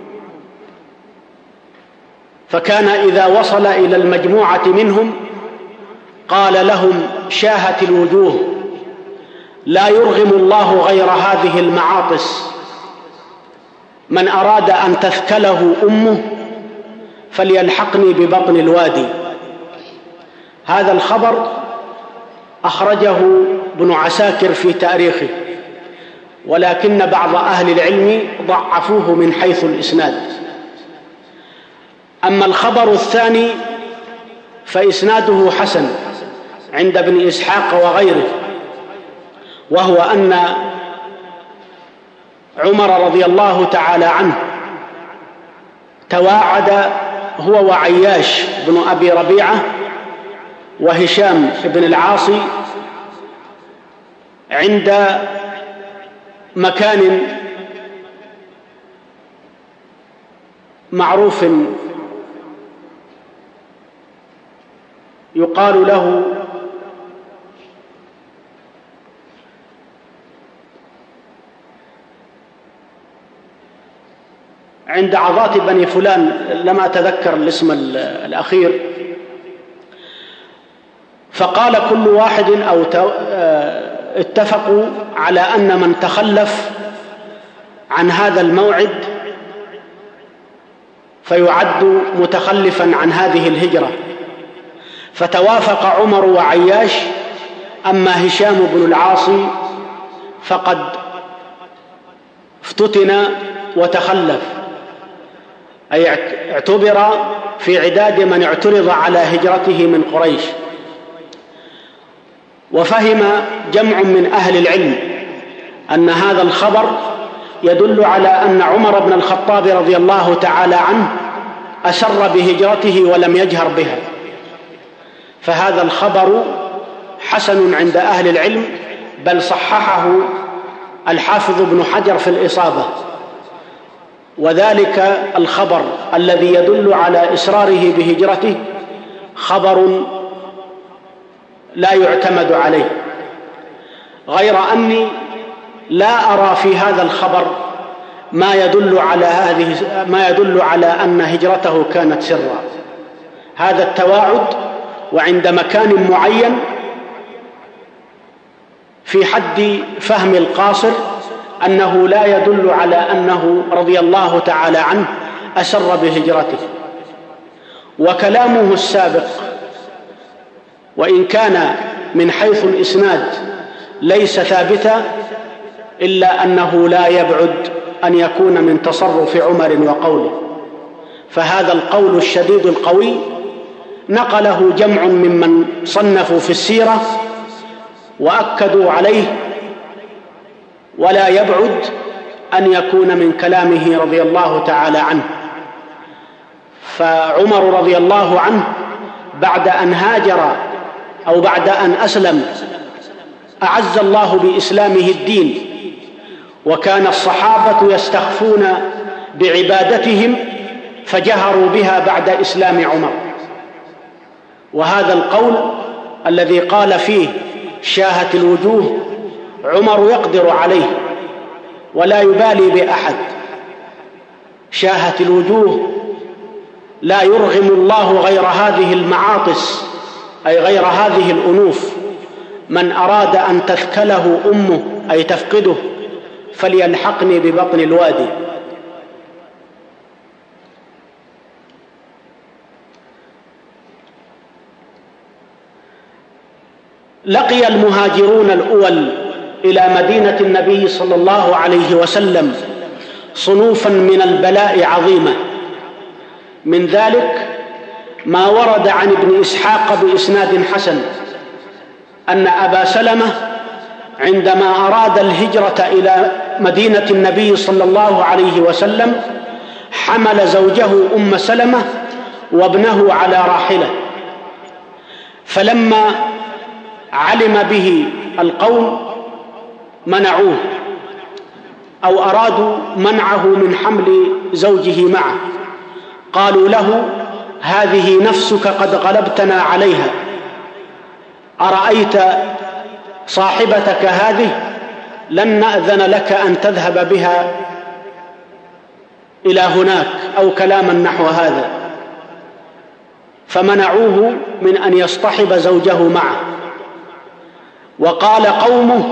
فكان إذا وصل إلى المجموعة منهم قال لهم: شاهت الوجوه، لا يرغم الله غير هذه المعاطس، من أراد أن تثكله أمه فليلحقني ببطن الوادي. هذا الخبر أخرجه ابن عساكر في تاريخه، ولكن بعض أهل العلم ضعفوه من حيث الإسناد. أما الخبر الثاني فإسناده حسن عند ابن إسحاق وغيره، وهو أن عمر رضي الله تعالى عنه تواعد هو وعياش بن أبي ربيعة وهشام بن العاصي عند مكان معروف يقال له عند عظات بني فلان، لم أتذكر الاسم الأخير. فقال كل واحد أو اتفقوا على أن من تخلف عن هذا الموعد فيعد متخلفا عن هذه الهجرة. فتوافق عمر وعياش. أما هشام بن العاصي فقد افتتن وتخلف، أي اعتبر في عداد من اعترض على هجرته من قريش. وفهم جمع من أهل العلم أن هذا الخبر يدل على أن عمر بن الخطاب رضي الله تعالى عنه أسر بهجرته ولم يجهر بها، فهذا الخبر حسن عند أهل العلم، بل صححه الحافظ ابن حجر في الإصابة. وذلك الخبر الذي يدل على إصراره بهجرته خبر لا يعتمد عليه، غير أني لا أرى في هذا الخبر ما يدل على أن هجرته كانت سرا. هذا التواعد وعند مكان معين في حد فهم القاصر أنه لا يدل على أنه رضي الله تعالى عنه أسر بهجرته. وكلامه السابق وإن كان من حيث الإسناد ليس ثابتا، إلا أنه لا يبعد أن يكون من تصرف عمر وقوله. فهذا القول الشديد القوي نقله جمع ممن صنفوا في السيرة وأكدوا عليه، ولا يبعد أن يكون من كلامه رضي الله تعالى عنه. فعمر رضي الله عنه بعد أن هاجر أو بعد أن أسلم أعز الله بإسلامه الدين، وكان الصحابة يستخفون بعبادتهم فجهروا بها بعد إسلام عمر. وهذا القول الذي قال فيه شاهت الوجوه عمر يقدر عليه ولا يبالي بأحد. شاهت الوجوه لا يرغم الله غير هذه المعاطس، أي غير هذه الأنوف. من أراد أن تثكله أمه أي تفقده فليلحقني ببطن الوادي. لقي المهاجرون الأول إلى مدينة النبي صلى الله عليه وسلم صنوفا من البلاء عظيمة. من ذلك ما ورد عن ابن إسحاق بإسناد حسن أن أبا سلمة عندما أراد الهجرة إلى مدينة النبي صلى الله عليه وسلم حمل زوجه أم سلمة وابنه على راحلة، فلما علم به القوم منعوه أو أرادوا منعه من حمل زوجه معه. قالوا له: هذه نفسك قد غلبتنا عليها، أرأيت صاحبتك هذه لن نأذن لك أن تذهب بها إلى هناك، أو كلاما نحو هذا. فمنعوه من أن يصطحب زوجه معه. وقال قومه: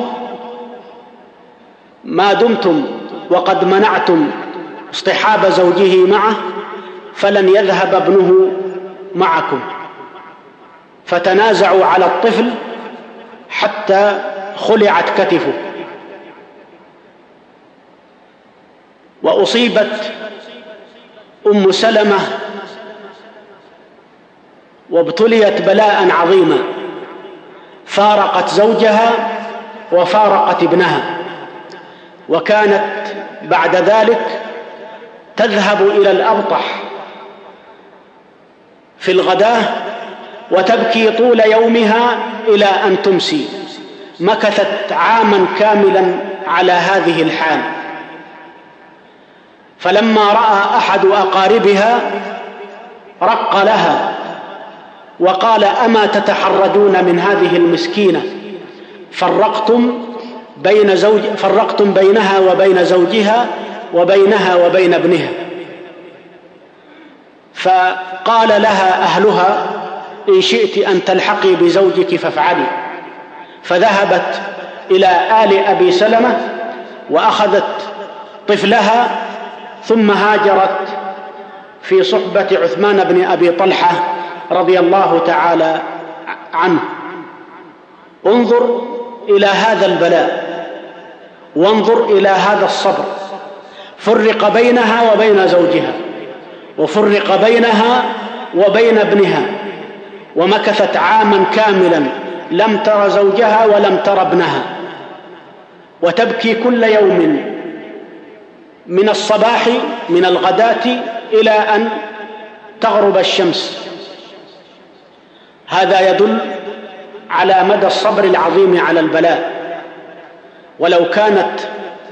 ما دمتم وقد منعتم اصطحاب زوجه معه فلن يذهب ابنه معكم. فتنازعوا على الطفل حتى خلعت كتفه. وأصيبت أم سلمة وابتليت بلاء عظيما، فارقت زوجها وفارقت ابنها، وكانت بعد ذلك تذهب إلى الأبطح في الغداة وتبكي طول يومها إلى أن تمسي. مكثت عاما كاملا على هذه الحال. فلما رأى أحد أقاربها رق لها وقال: أما تتحرجون من هذه المسكينة؟ فرقتم بينها وبين زوجها وبينها وبين ابنها. فقال لها أهلها: إن شئت أن تلحقي بزوجك فافعلي. فذهبت إلى آل أبي سلمة وأخذت طفلها، ثم هاجرت في صحبة عثمان بن أبي طلحة رضي الله تعالى عنه. انظر إلى هذا البلاء، وانظر إلى هذا الصبر. فرق بينها وبين زوجها، وفرق بينها وبين ابنها، ومكثت عاما كاملا لم تر زوجها ولم تر ابنها، وتبكي كل يوم من الصباح من الغداة إلى أن تغرب الشمس. هذا يدل على مدى الصبر العظيم على البلاء. ولو كانت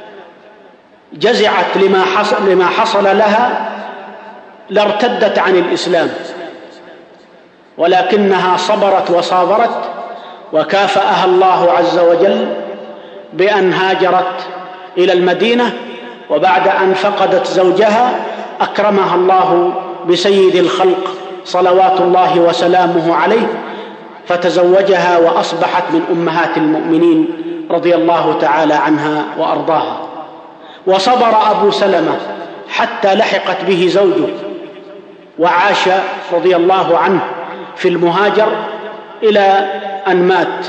جزعت لما حصل لها لارتدت عن الإسلام، ولكنها صبرت وصابرت، وكافأها الله عز وجل بأن هاجرت إلى المدينة. وبعد أن فقدت زوجها أكرمها الله بسيد الخلق صلوات الله وسلامه عليه، فتزوجها وأصبحت من أمهات المؤمنين رضي الله تعالى عنها وأرضاها. وصبر أبو سلمة حتى لحقت به زوجه، وعاش رضي الله عنه في المهاجر إلى أن مات.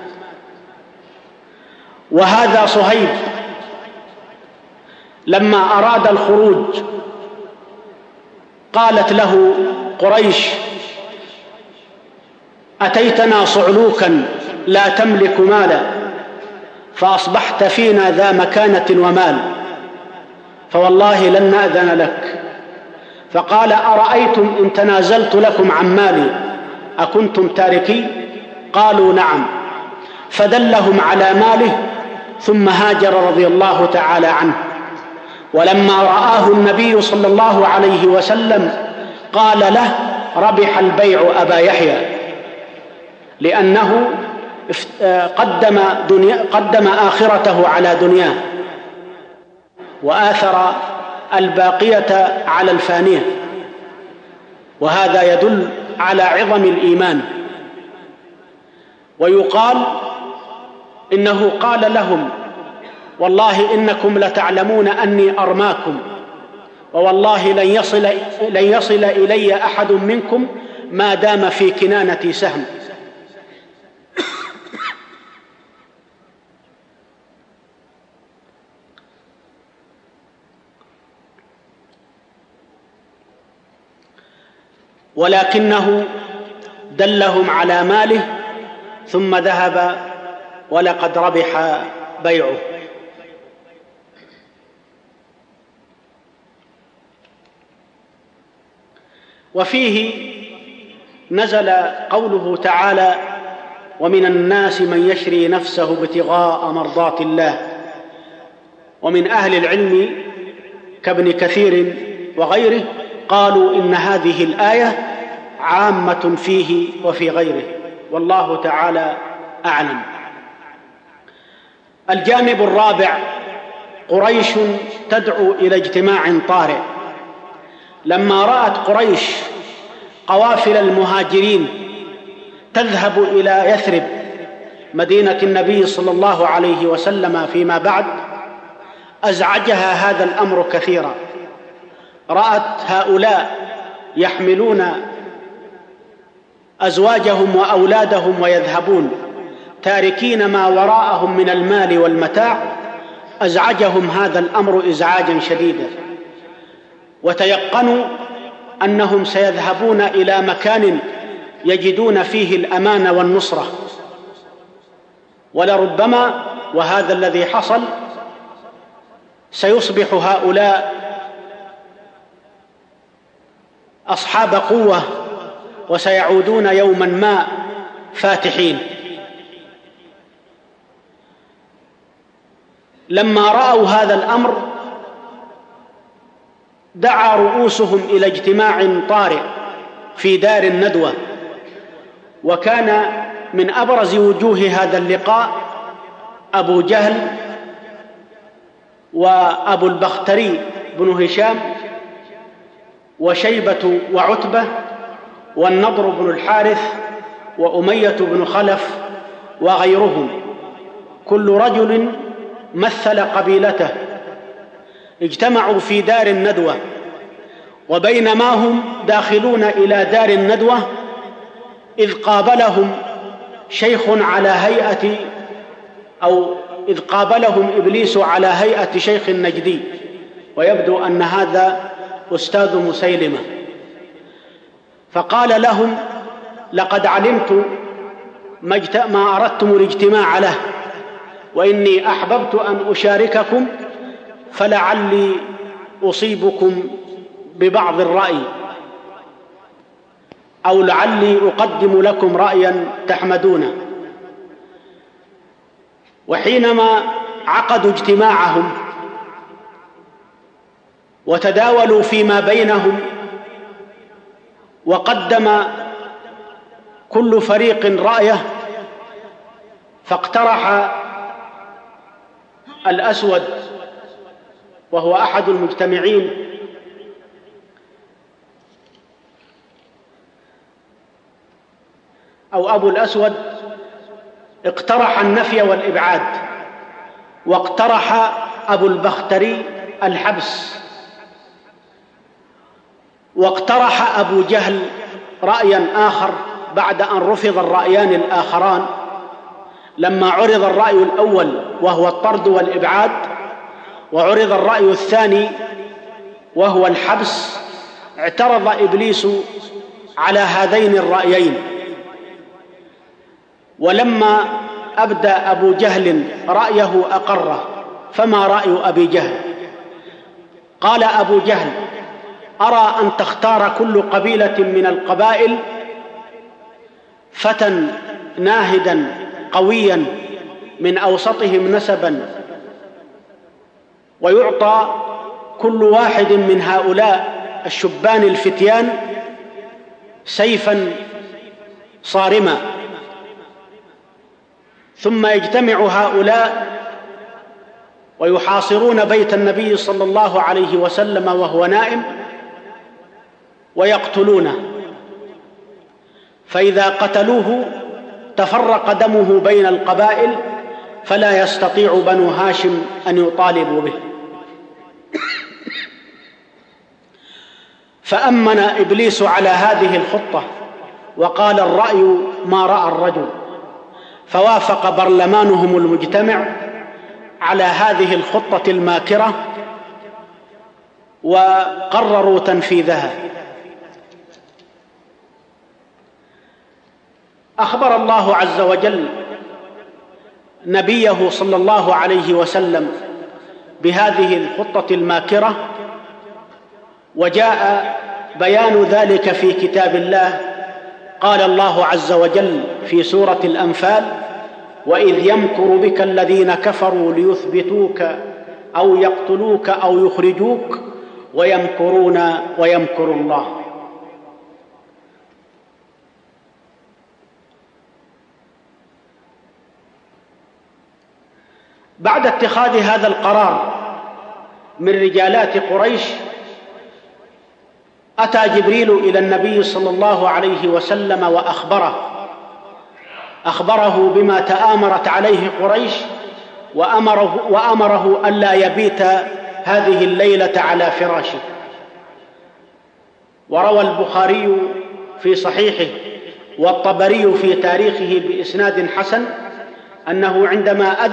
وهذا صهيب لما أراد الخروج قالت له قريش: أتيتنا صعلوكا لا تملك مالا فأصبحت فينا ذا مكانة ومال فوالله لن نأذن لك. فقال أرأيتم إن تنازلت لكم عن مالي أكنتم تاركي؟ قالوا نعم. فدلهم على ماله ثم هاجر رضي الله تعالى عنه. ولما رآه النبي صلى الله عليه وسلم قال له ربح البيع أبا يحيى، لأنه قدم آخرته على دنياه وآثر الباقية على الفانية، وهذا يدل على عظم الإيمان. ويقال إنه قال لهم والله إنكم لتعلمون أني أرماكم، ووالله لن يصل إلي أحد منكم ما دام في كنانتي سهم. ولكنه دلهم على ماله ثم ذهب ولقد ربح بيعه. وفيه نزل قوله تعالى ومن الناس من يشري نفسه ابتغاء مرضات الله. ومن أهل العلم كابن كثير وغيره قالوا إن هذه الآية عامة فيه وفي غيره، والله تعالى أعلم. الجانب الرابع: قريش تدعو إلى اجتماع طارئ. لما رأت قريش قوافل المهاجرين تذهب إلى يثرب مدينة النبي صلى الله عليه وسلم فيما بعد، أزعجها هذا الأمر كثيرا. رأت هؤلاء يحملون أزواجهم وأولادهم ويذهبون تاركين ما وراءهم من المال والمتاع، أزعجهم هذا الأمر إزعاجا شديدا، وتيقنوا أنهم سيذهبون إلى مكان يجدون فيه الأمان والنصرة، ولربما وهذا الذي حصل سيصبح هؤلاء أصحاب قوة وسيعودون يوما ما فاتحين. لما رأوا هذا الأمر دعا رؤوسهم إلى اجتماع طارئ في دار الندوة. وكان من أبرز وجوه هذا اللقاء أبو جهل وأبو البختري بن هشام وشيبة وعتبة والنضر بن الحارث وأمية بن خلف وغيرهم، كل رجل مثل قبيلته، اجتمعوا في دار الندوة. وبينما هم داخلون إلى دار الندوة إذ قابلهم شيخ على هيئة إذ قابلهم إبليس على هيئة شيخ نجدي، ويبدو أن هذا أستاذ مسيلمة، فقال لهم لقد علمت ما أردتم الاجتماع له، وإني أحببت أن أشارككم فلعلي أصيبكم ببعض الرأي، أو لعلي أقدم لكم رأيا تحمدونه. وحينما عقدوا اجتماعهم وتداولوا فيما بينهم وقدم كل فريق رأيه، فاقترح الأسود وهو أحد المجتمعين أو أبو الأسود اقترح النفي والإبعاد، واقترح أبو البختري الحبس، واقترح أبو جهل رأيا آخر بعد أن رفض الرأيان الآخران. لما عرض الرأي الأول وهو الطرد والإبعاد، وعرض الرأي الثاني وهو الحبس، اعترض إبليس على هذين الرأيين ولما أبدى أبو جهل رأيه أقره. فما رأي أبي جهل؟ قال أبو جهل: أرى أن تختار كل قبيلة من القبائل فتى ناهدا قويا من أوسطهم نسبا، ويعطى كل واحد من هؤلاء الشبان الفتيان سيفا صارما، ثم يجتمع هؤلاء ويحاصرون بيت النبي صلى الله عليه وسلم وهو نائم ويقتلونه، فإذا قتلوه تفرق دمه بين القبائل فلا يستطيع بنو هاشم أن يطالبوا به. فأمن إبليس على هذه الخطة وقال: الرأي ما رأى الرجل، فوافق برلمانهم المجتمع على هذه الخطة الماكرة وقرروا تنفيذها. أخبر الله عز وجل نبيه صلى الله عليه وسلم بهذه الخطة الماكرة، وجاء بيان ذلك في كتاب الله. قال الله عز وجل في سورة الأنفال: وإذ يمكر بك الذين كفروا ليثبتوك أو يقتلوك أو يخرجوك ويمكرون ويمكر الله. بعد اتخاذ هذا القرار من رجالات قريش، أتى جبريل إلى النبي صلى الله عليه وسلم وأخبره بما تآمرت عليه قريش، وأمره ألا يبيت هذه الليلة على فراشه. وروى البخاري في صحيحه والطبري في تاريخه بإسناد حسن أنه عندما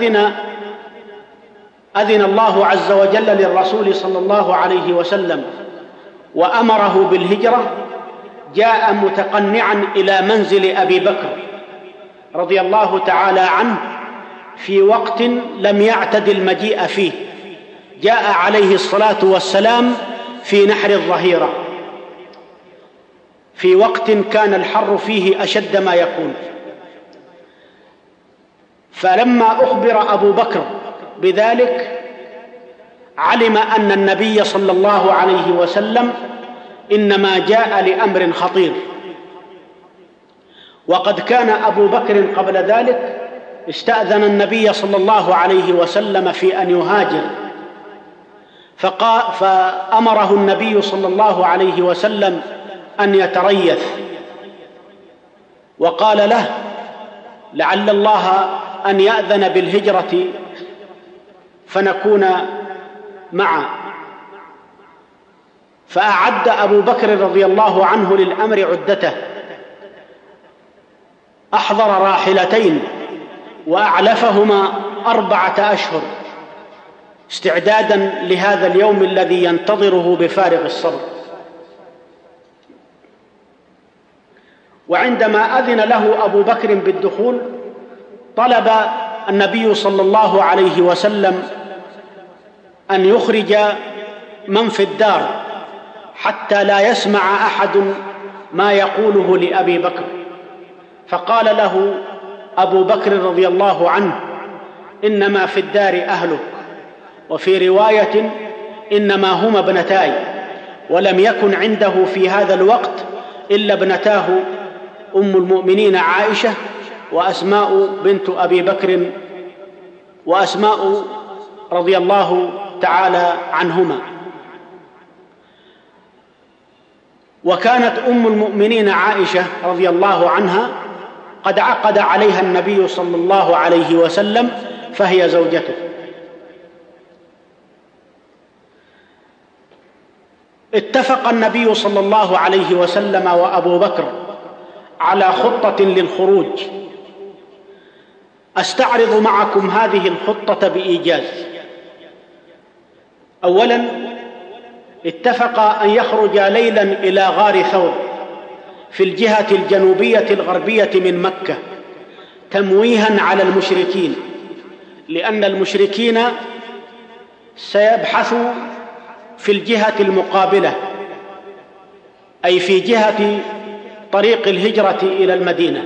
أذن الله عز وجل للرسول صلى الله عليه وسلم وأمره بالهجرة، جاء متقنعا إلى منزل أبي بكر رضي الله تعالى عنه في وقت لم يعتد المجيء فيه. جاء عليه الصلاة والسلام في نحر الظهيرة، في وقت كان الحر فيه أشد ما يكون. فلما أخبر أبو بكر بذلك علم أن النبي صلى الله عليه وسلم إنما جاء لأمر خطير. وقد كان أبو بكر قبل ذلك استأذن النبي صلى الله عليه وسلم في أن يهاجر، فأمره النبي صلى الله عليه وسلم أن يتريث، وقال له: لعل الله أن يأذن بالهجرة فنكون معا. فأعد أبو بكر رضي الله عنه للأمر عدته، أحضر راحلتين وأعلفهما 4 أشهر استعدادا لهذا اليوم الذي ينتظره بفارغ الصبر. وعندما أذن له أبو بكر بالدخول، طلب النبي صلى الله عليه وسلم أن يخرج من في الدار حتى لا يسمع أحد ما يقوله لأبي بكر. فقال له أبو بكر رضي الله عنه: إنما في الدار أهلك، وفي رواية: إنما هما ابنتاي. ولم يكن عنده في هذا الوقت إلا ابنتاه أم المؤمنين عائشة وأسماء بنت أبي بكر، وأسماء رضي الله تعالى عنهما. وكانت أم المؤمنين عائشة رضي الله عنها قد عقد عليها النبي صلى الله عليه وسلم، فهي زوجته. اتفق النبي صلى الله عليه وسلم وأبو بكر على خطة للخروج. أستعرض معكم هذه الخطة بإيجاز. أولاً، اتفقا أن يخرجا ليلاً إلى غار ثور في الجهة الجنوبية الغربية من مكة، تمويها على المشركين، لأن المشركين سيبحثوا في الجهة المقابلة، أي في جهة طريق الهجرة إلى المدينة.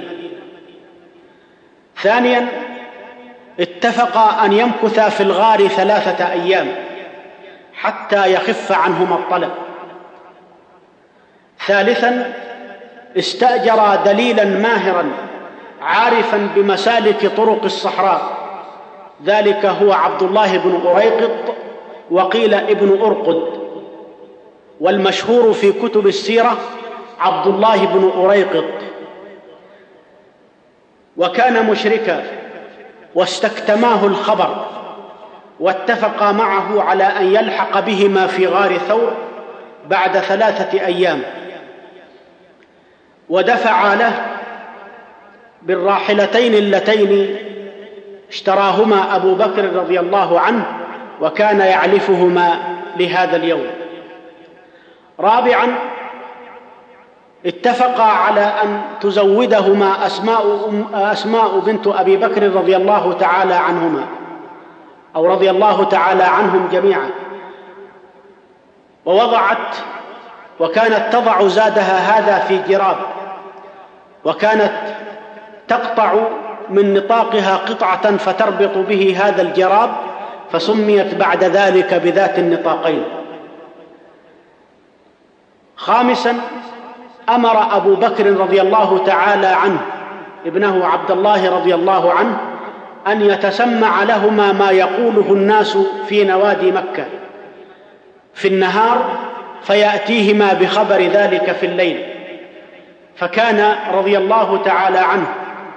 ثانيا، اتفقا أن يمكثا في الغار 3 أيام حتى يخف عنهما الطلب. ثالثا، استأجرا دليلا ماهرا عارفا بمسالك طرق الصحراء، ذلك هو عبد الله بن أريقط، وقيل ابن أرقد، والمشهور في كتب السيرة عبد الله بن أريقط. وكان مشركا واستكتماه الخبر، واتفقا معه على أن يلحق بهما في غار ثور بعد 3 أيام، ودفعا له بالراحلتين اللتين اشتراهما أبو بكر رضي الله عنه، وكان يعلفهما لهذا اليوم. رابعا، اتفقا على أن تزودهما أسماء بنت أبي بكر رضي الله تعالى عنهما، أو رضي الله تعالى عنهم جميعا، وكانت تضع زادها هذا في جراب، وكانت تقطع من نطاقها قطعة فتربط به هذا الجراب، فسميت بعد ذلك بذات النطاقين. خامسا، أمر أبو بكر رضي الله تعالى عنه ابنه عبد الله رضي الله عنه أن يتسمع لهما ما يقوله الناس في نوادي مكة في النهار، فيأتيهما بخبر ذلك في الليل. فكان رضي الله تعالى عنه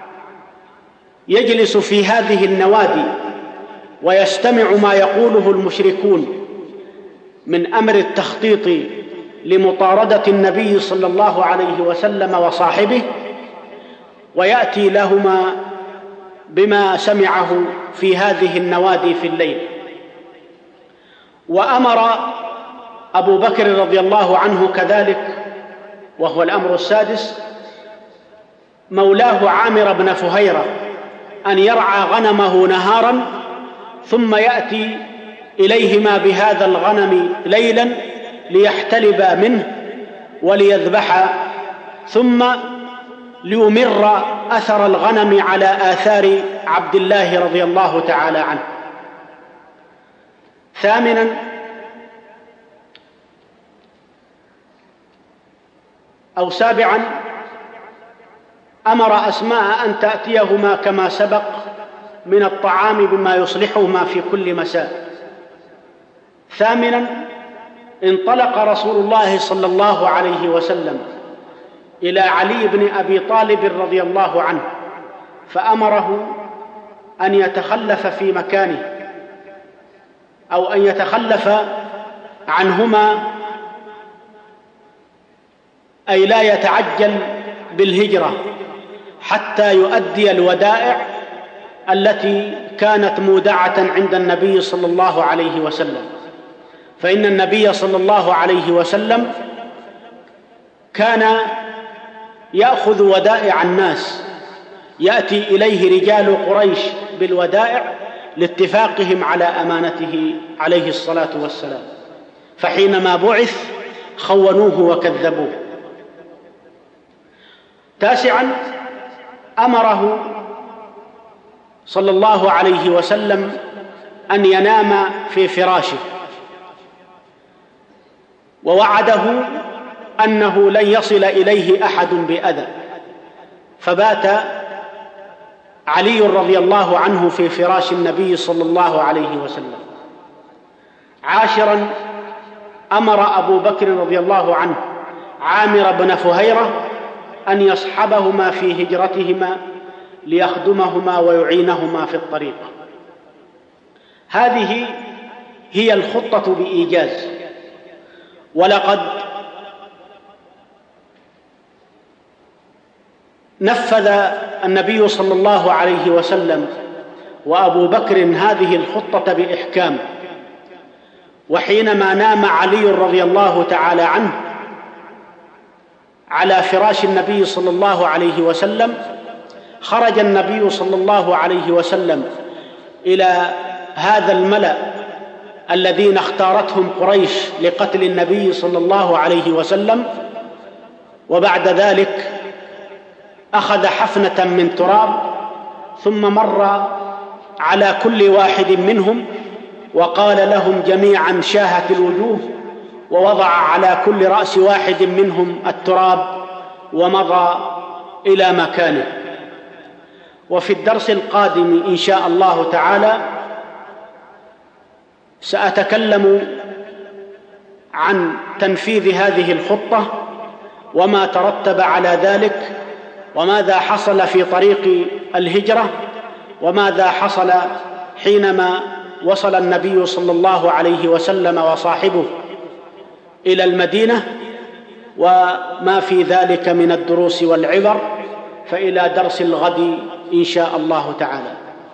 يجلس في هذه النوادي ويستمع ما يقوله المشركون من أمر التخطيط لمطاردة النبي صلى الله عليه وسلم وصاحبه، ويأتي لهما بما سمعه في هذه النوادي في الليل. وأمر أبو بكر رضي الله عنه كذلك، وهو الأمر السادس، مولاه عامر بن فهيرة أن يرعى غنمه نهارا، ثم يأتي إليهما بهذا الغنم ليلا ليحتلبا منه وليذبحا، ثم ليمر أثر الغنم على آثار عبد الله رضي الله تعالى عنه. ثامنا، أو سابعا، أمر أسماء أن تأتيهما كما سبق من الطعام بما يصلحهما في كل مساء. ثامنا، انطلق رسول الله صلى الله عليه وسلم إلى علي بن أبي طالب رضي الله عنه، فأمره أن يتخلف في مكانه، أو أن يتخلف عنهما، أي لا يتعجل بالهجرة حتى يؤدي الودائع التي كانت مودعة عند النبي صلى الله عليه وسلم. فإن النبي صلى الله عليه وسلم كان يأخذ ودائع الناس، يأتي إليه رجال قريش بالودائع لاتفاقهم على أمانته عليه الصلاة والسلام، فحينما بعث خونوه وكذبوه. تاسعا، أمره صلى الله عليه وسلم أن ينام في فراشه، ووعده أنه لن يصل إليه أحد بأذى، فبات علي رضي الله عنه في فراش النبي صلى الله عليه وسلم. عاشرا، أمر أبو بكر رضي الله عنه عامر بن فهيرة أن يصحبهما في هجرتهما ليخدمهما ويعينهما في الطريق. هذه هي الخطة بإيجاز. ولقد نفذ النبي صلى الله عليه وسلم وأبو بكر هذه الخطة بإحكام. وحينما نام علي رضي الله تعالى عنه على فراش النبي صلى الله عليه وسلم، خرج النبي صلى الله عليه وسلم إلى هذا الملأ الذين اختارتهم قريش لقتل النبي صلى الله عليه وسلم، وبعد ذلك أخذ حفنة من تراب ثم مر على كل واحد منهم وقال لهم جميعا شاهت الوجوه، ووضع على كل رأس واحد منهم التراب ومضى إلى مكانه. وفي الدرس القادم إن شاء الله تعالى سأتكلم عن تنفيذ هذه الخطة وما ترتب على ذلك، وماذا حصل في طريق الهجرة، وماذا حصل حينما وصل النبي صلى الله عليه وسلم وصاحبه إلى المدينة، وما في ذلك من الدروس والعبر. فإلى درس الغد إن شاء الله تعالى.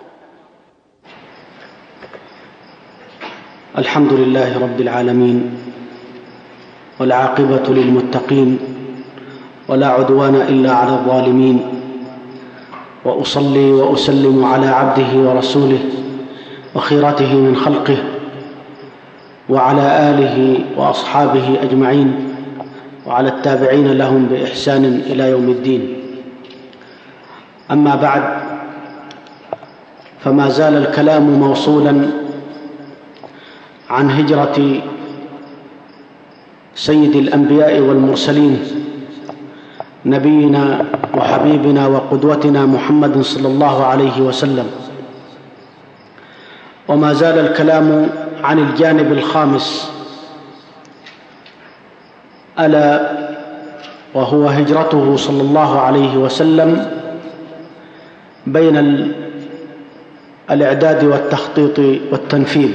الحمد لله رب العالمين، والعاقبة للمتقين، ولا عدوان إلا على الظالمين، وأصلي وأسلم على عبده ورسوله وخيرته من خلقه وعلى آله وأصحابه أجمعين، وعلى التابعين لهم بإحسان إلى يوم الدين. أما بعد، فما زال الكلام موصولا عن هجرة سيد الأنبياء والمرسلين نبينا وحبيبنا وقدوتنا محمد صلى الله عليه وسلم، وما زال الكلام عن الجانب الخامس، ألا وهو هجرته صلى الله عليه وسلم بين الإعداد والتخطيط والتنفيذ.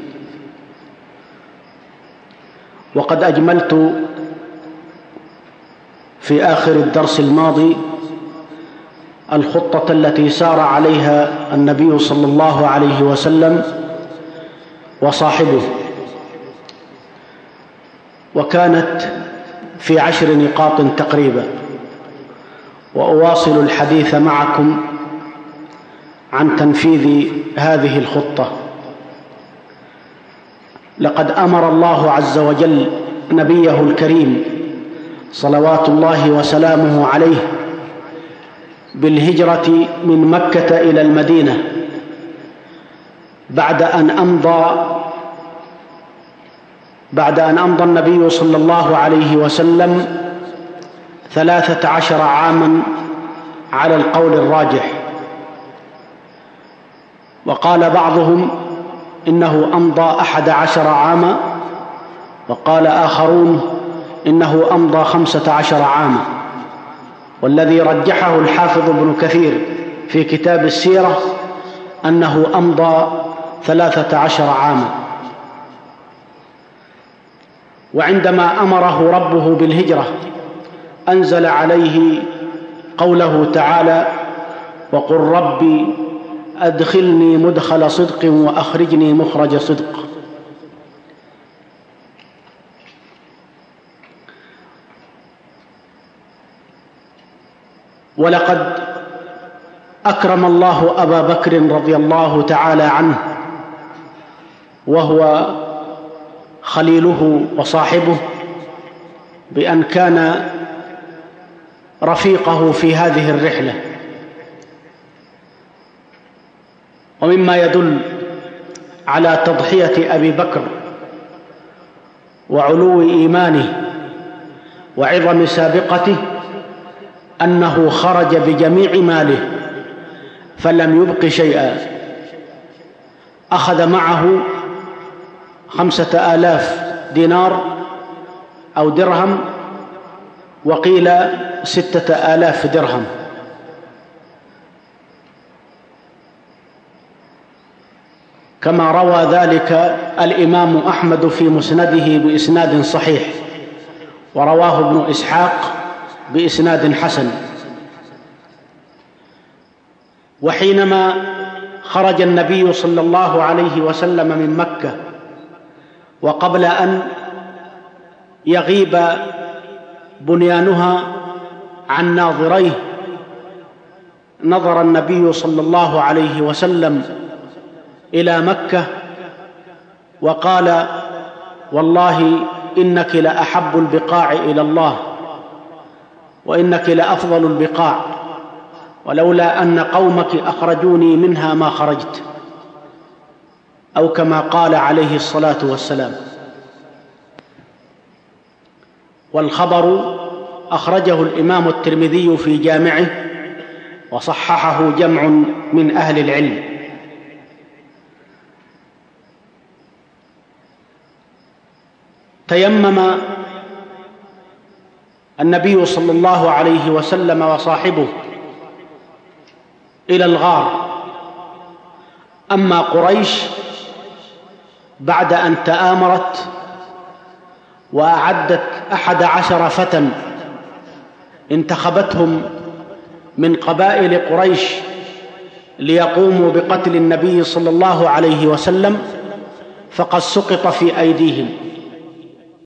وقد أجملت في آخر الدرس الماضي الخطة التي سار عليها النبي صلى الله عليه وسلم وصاحبه، وكانت في 10 نقاط تقريبا. وأواصل الحديث معكم عن تنفيذ هذه الخطة. لقد أمر الله عز وجل نبيه الكريم صلوات الله وسلامه عليه بالهجرة من مكة إلى المدينة بعد أن أمضى النبي صلى الله عليه وسلم 13 عاما على القول الراجح. وقال بعضهم إنه أمضى 11 عاما، وقال آخرون إنه أمضى 15 عاما، والذي رجحه الحافظ ابن كثير في كتاب السيرة أنه أمضى 13 عاما. وعندما أمره ربه بالهجرة أنزل عليه قوله تعالى: وقل ربي أدخلني مدخل صدق وأخرجني مخرج صدق. ولقد أكرم الله أبا بكر رضي الله تعالى عنه، وهو خليله وصاحبه، بأن كان رفيقه في هذه الرحلة. ومما يدل على تضحية أبي بكر وعلو إيمانه وعظم سابقته أنه خرج بجميع ماله فلم يبق شيئا. أخذ معه 5000 دينار أو درهم، وقيل 6000 درهم. كما روى ذلك الإمام أحمد في مسنده بإسناد صحيح، ورواه ابن إسحاق بإسناد حسن. وحينما خرج النبي صلى الله عليه وسلم من مكة، وقبل أن يغيب بنيانها عن ناظريه، نظر النبي صلى الله عليه وسلم إلى مكة وقال: والله إنك لأحب البقاع إلى الله، وإنك لأفضل البقاع، ولولا أن قومك أخرجوني منها ما خرجت، أو كما قال عليه الصلاة والسلام. والخبر أخرجه الإمام الترمذي في جامعه وصححه جمع من أهل العلم. تيمم النبي صلى الله عليه وسلم وصاحبه إلى الغار. أما قريش بعد أن تآمرت وأعدت 11 فتى انتخبتهم من قبائل قريش ليقوموا بقتل النبي صلى الله عليه وسلم، فقد سقط في أيديهم،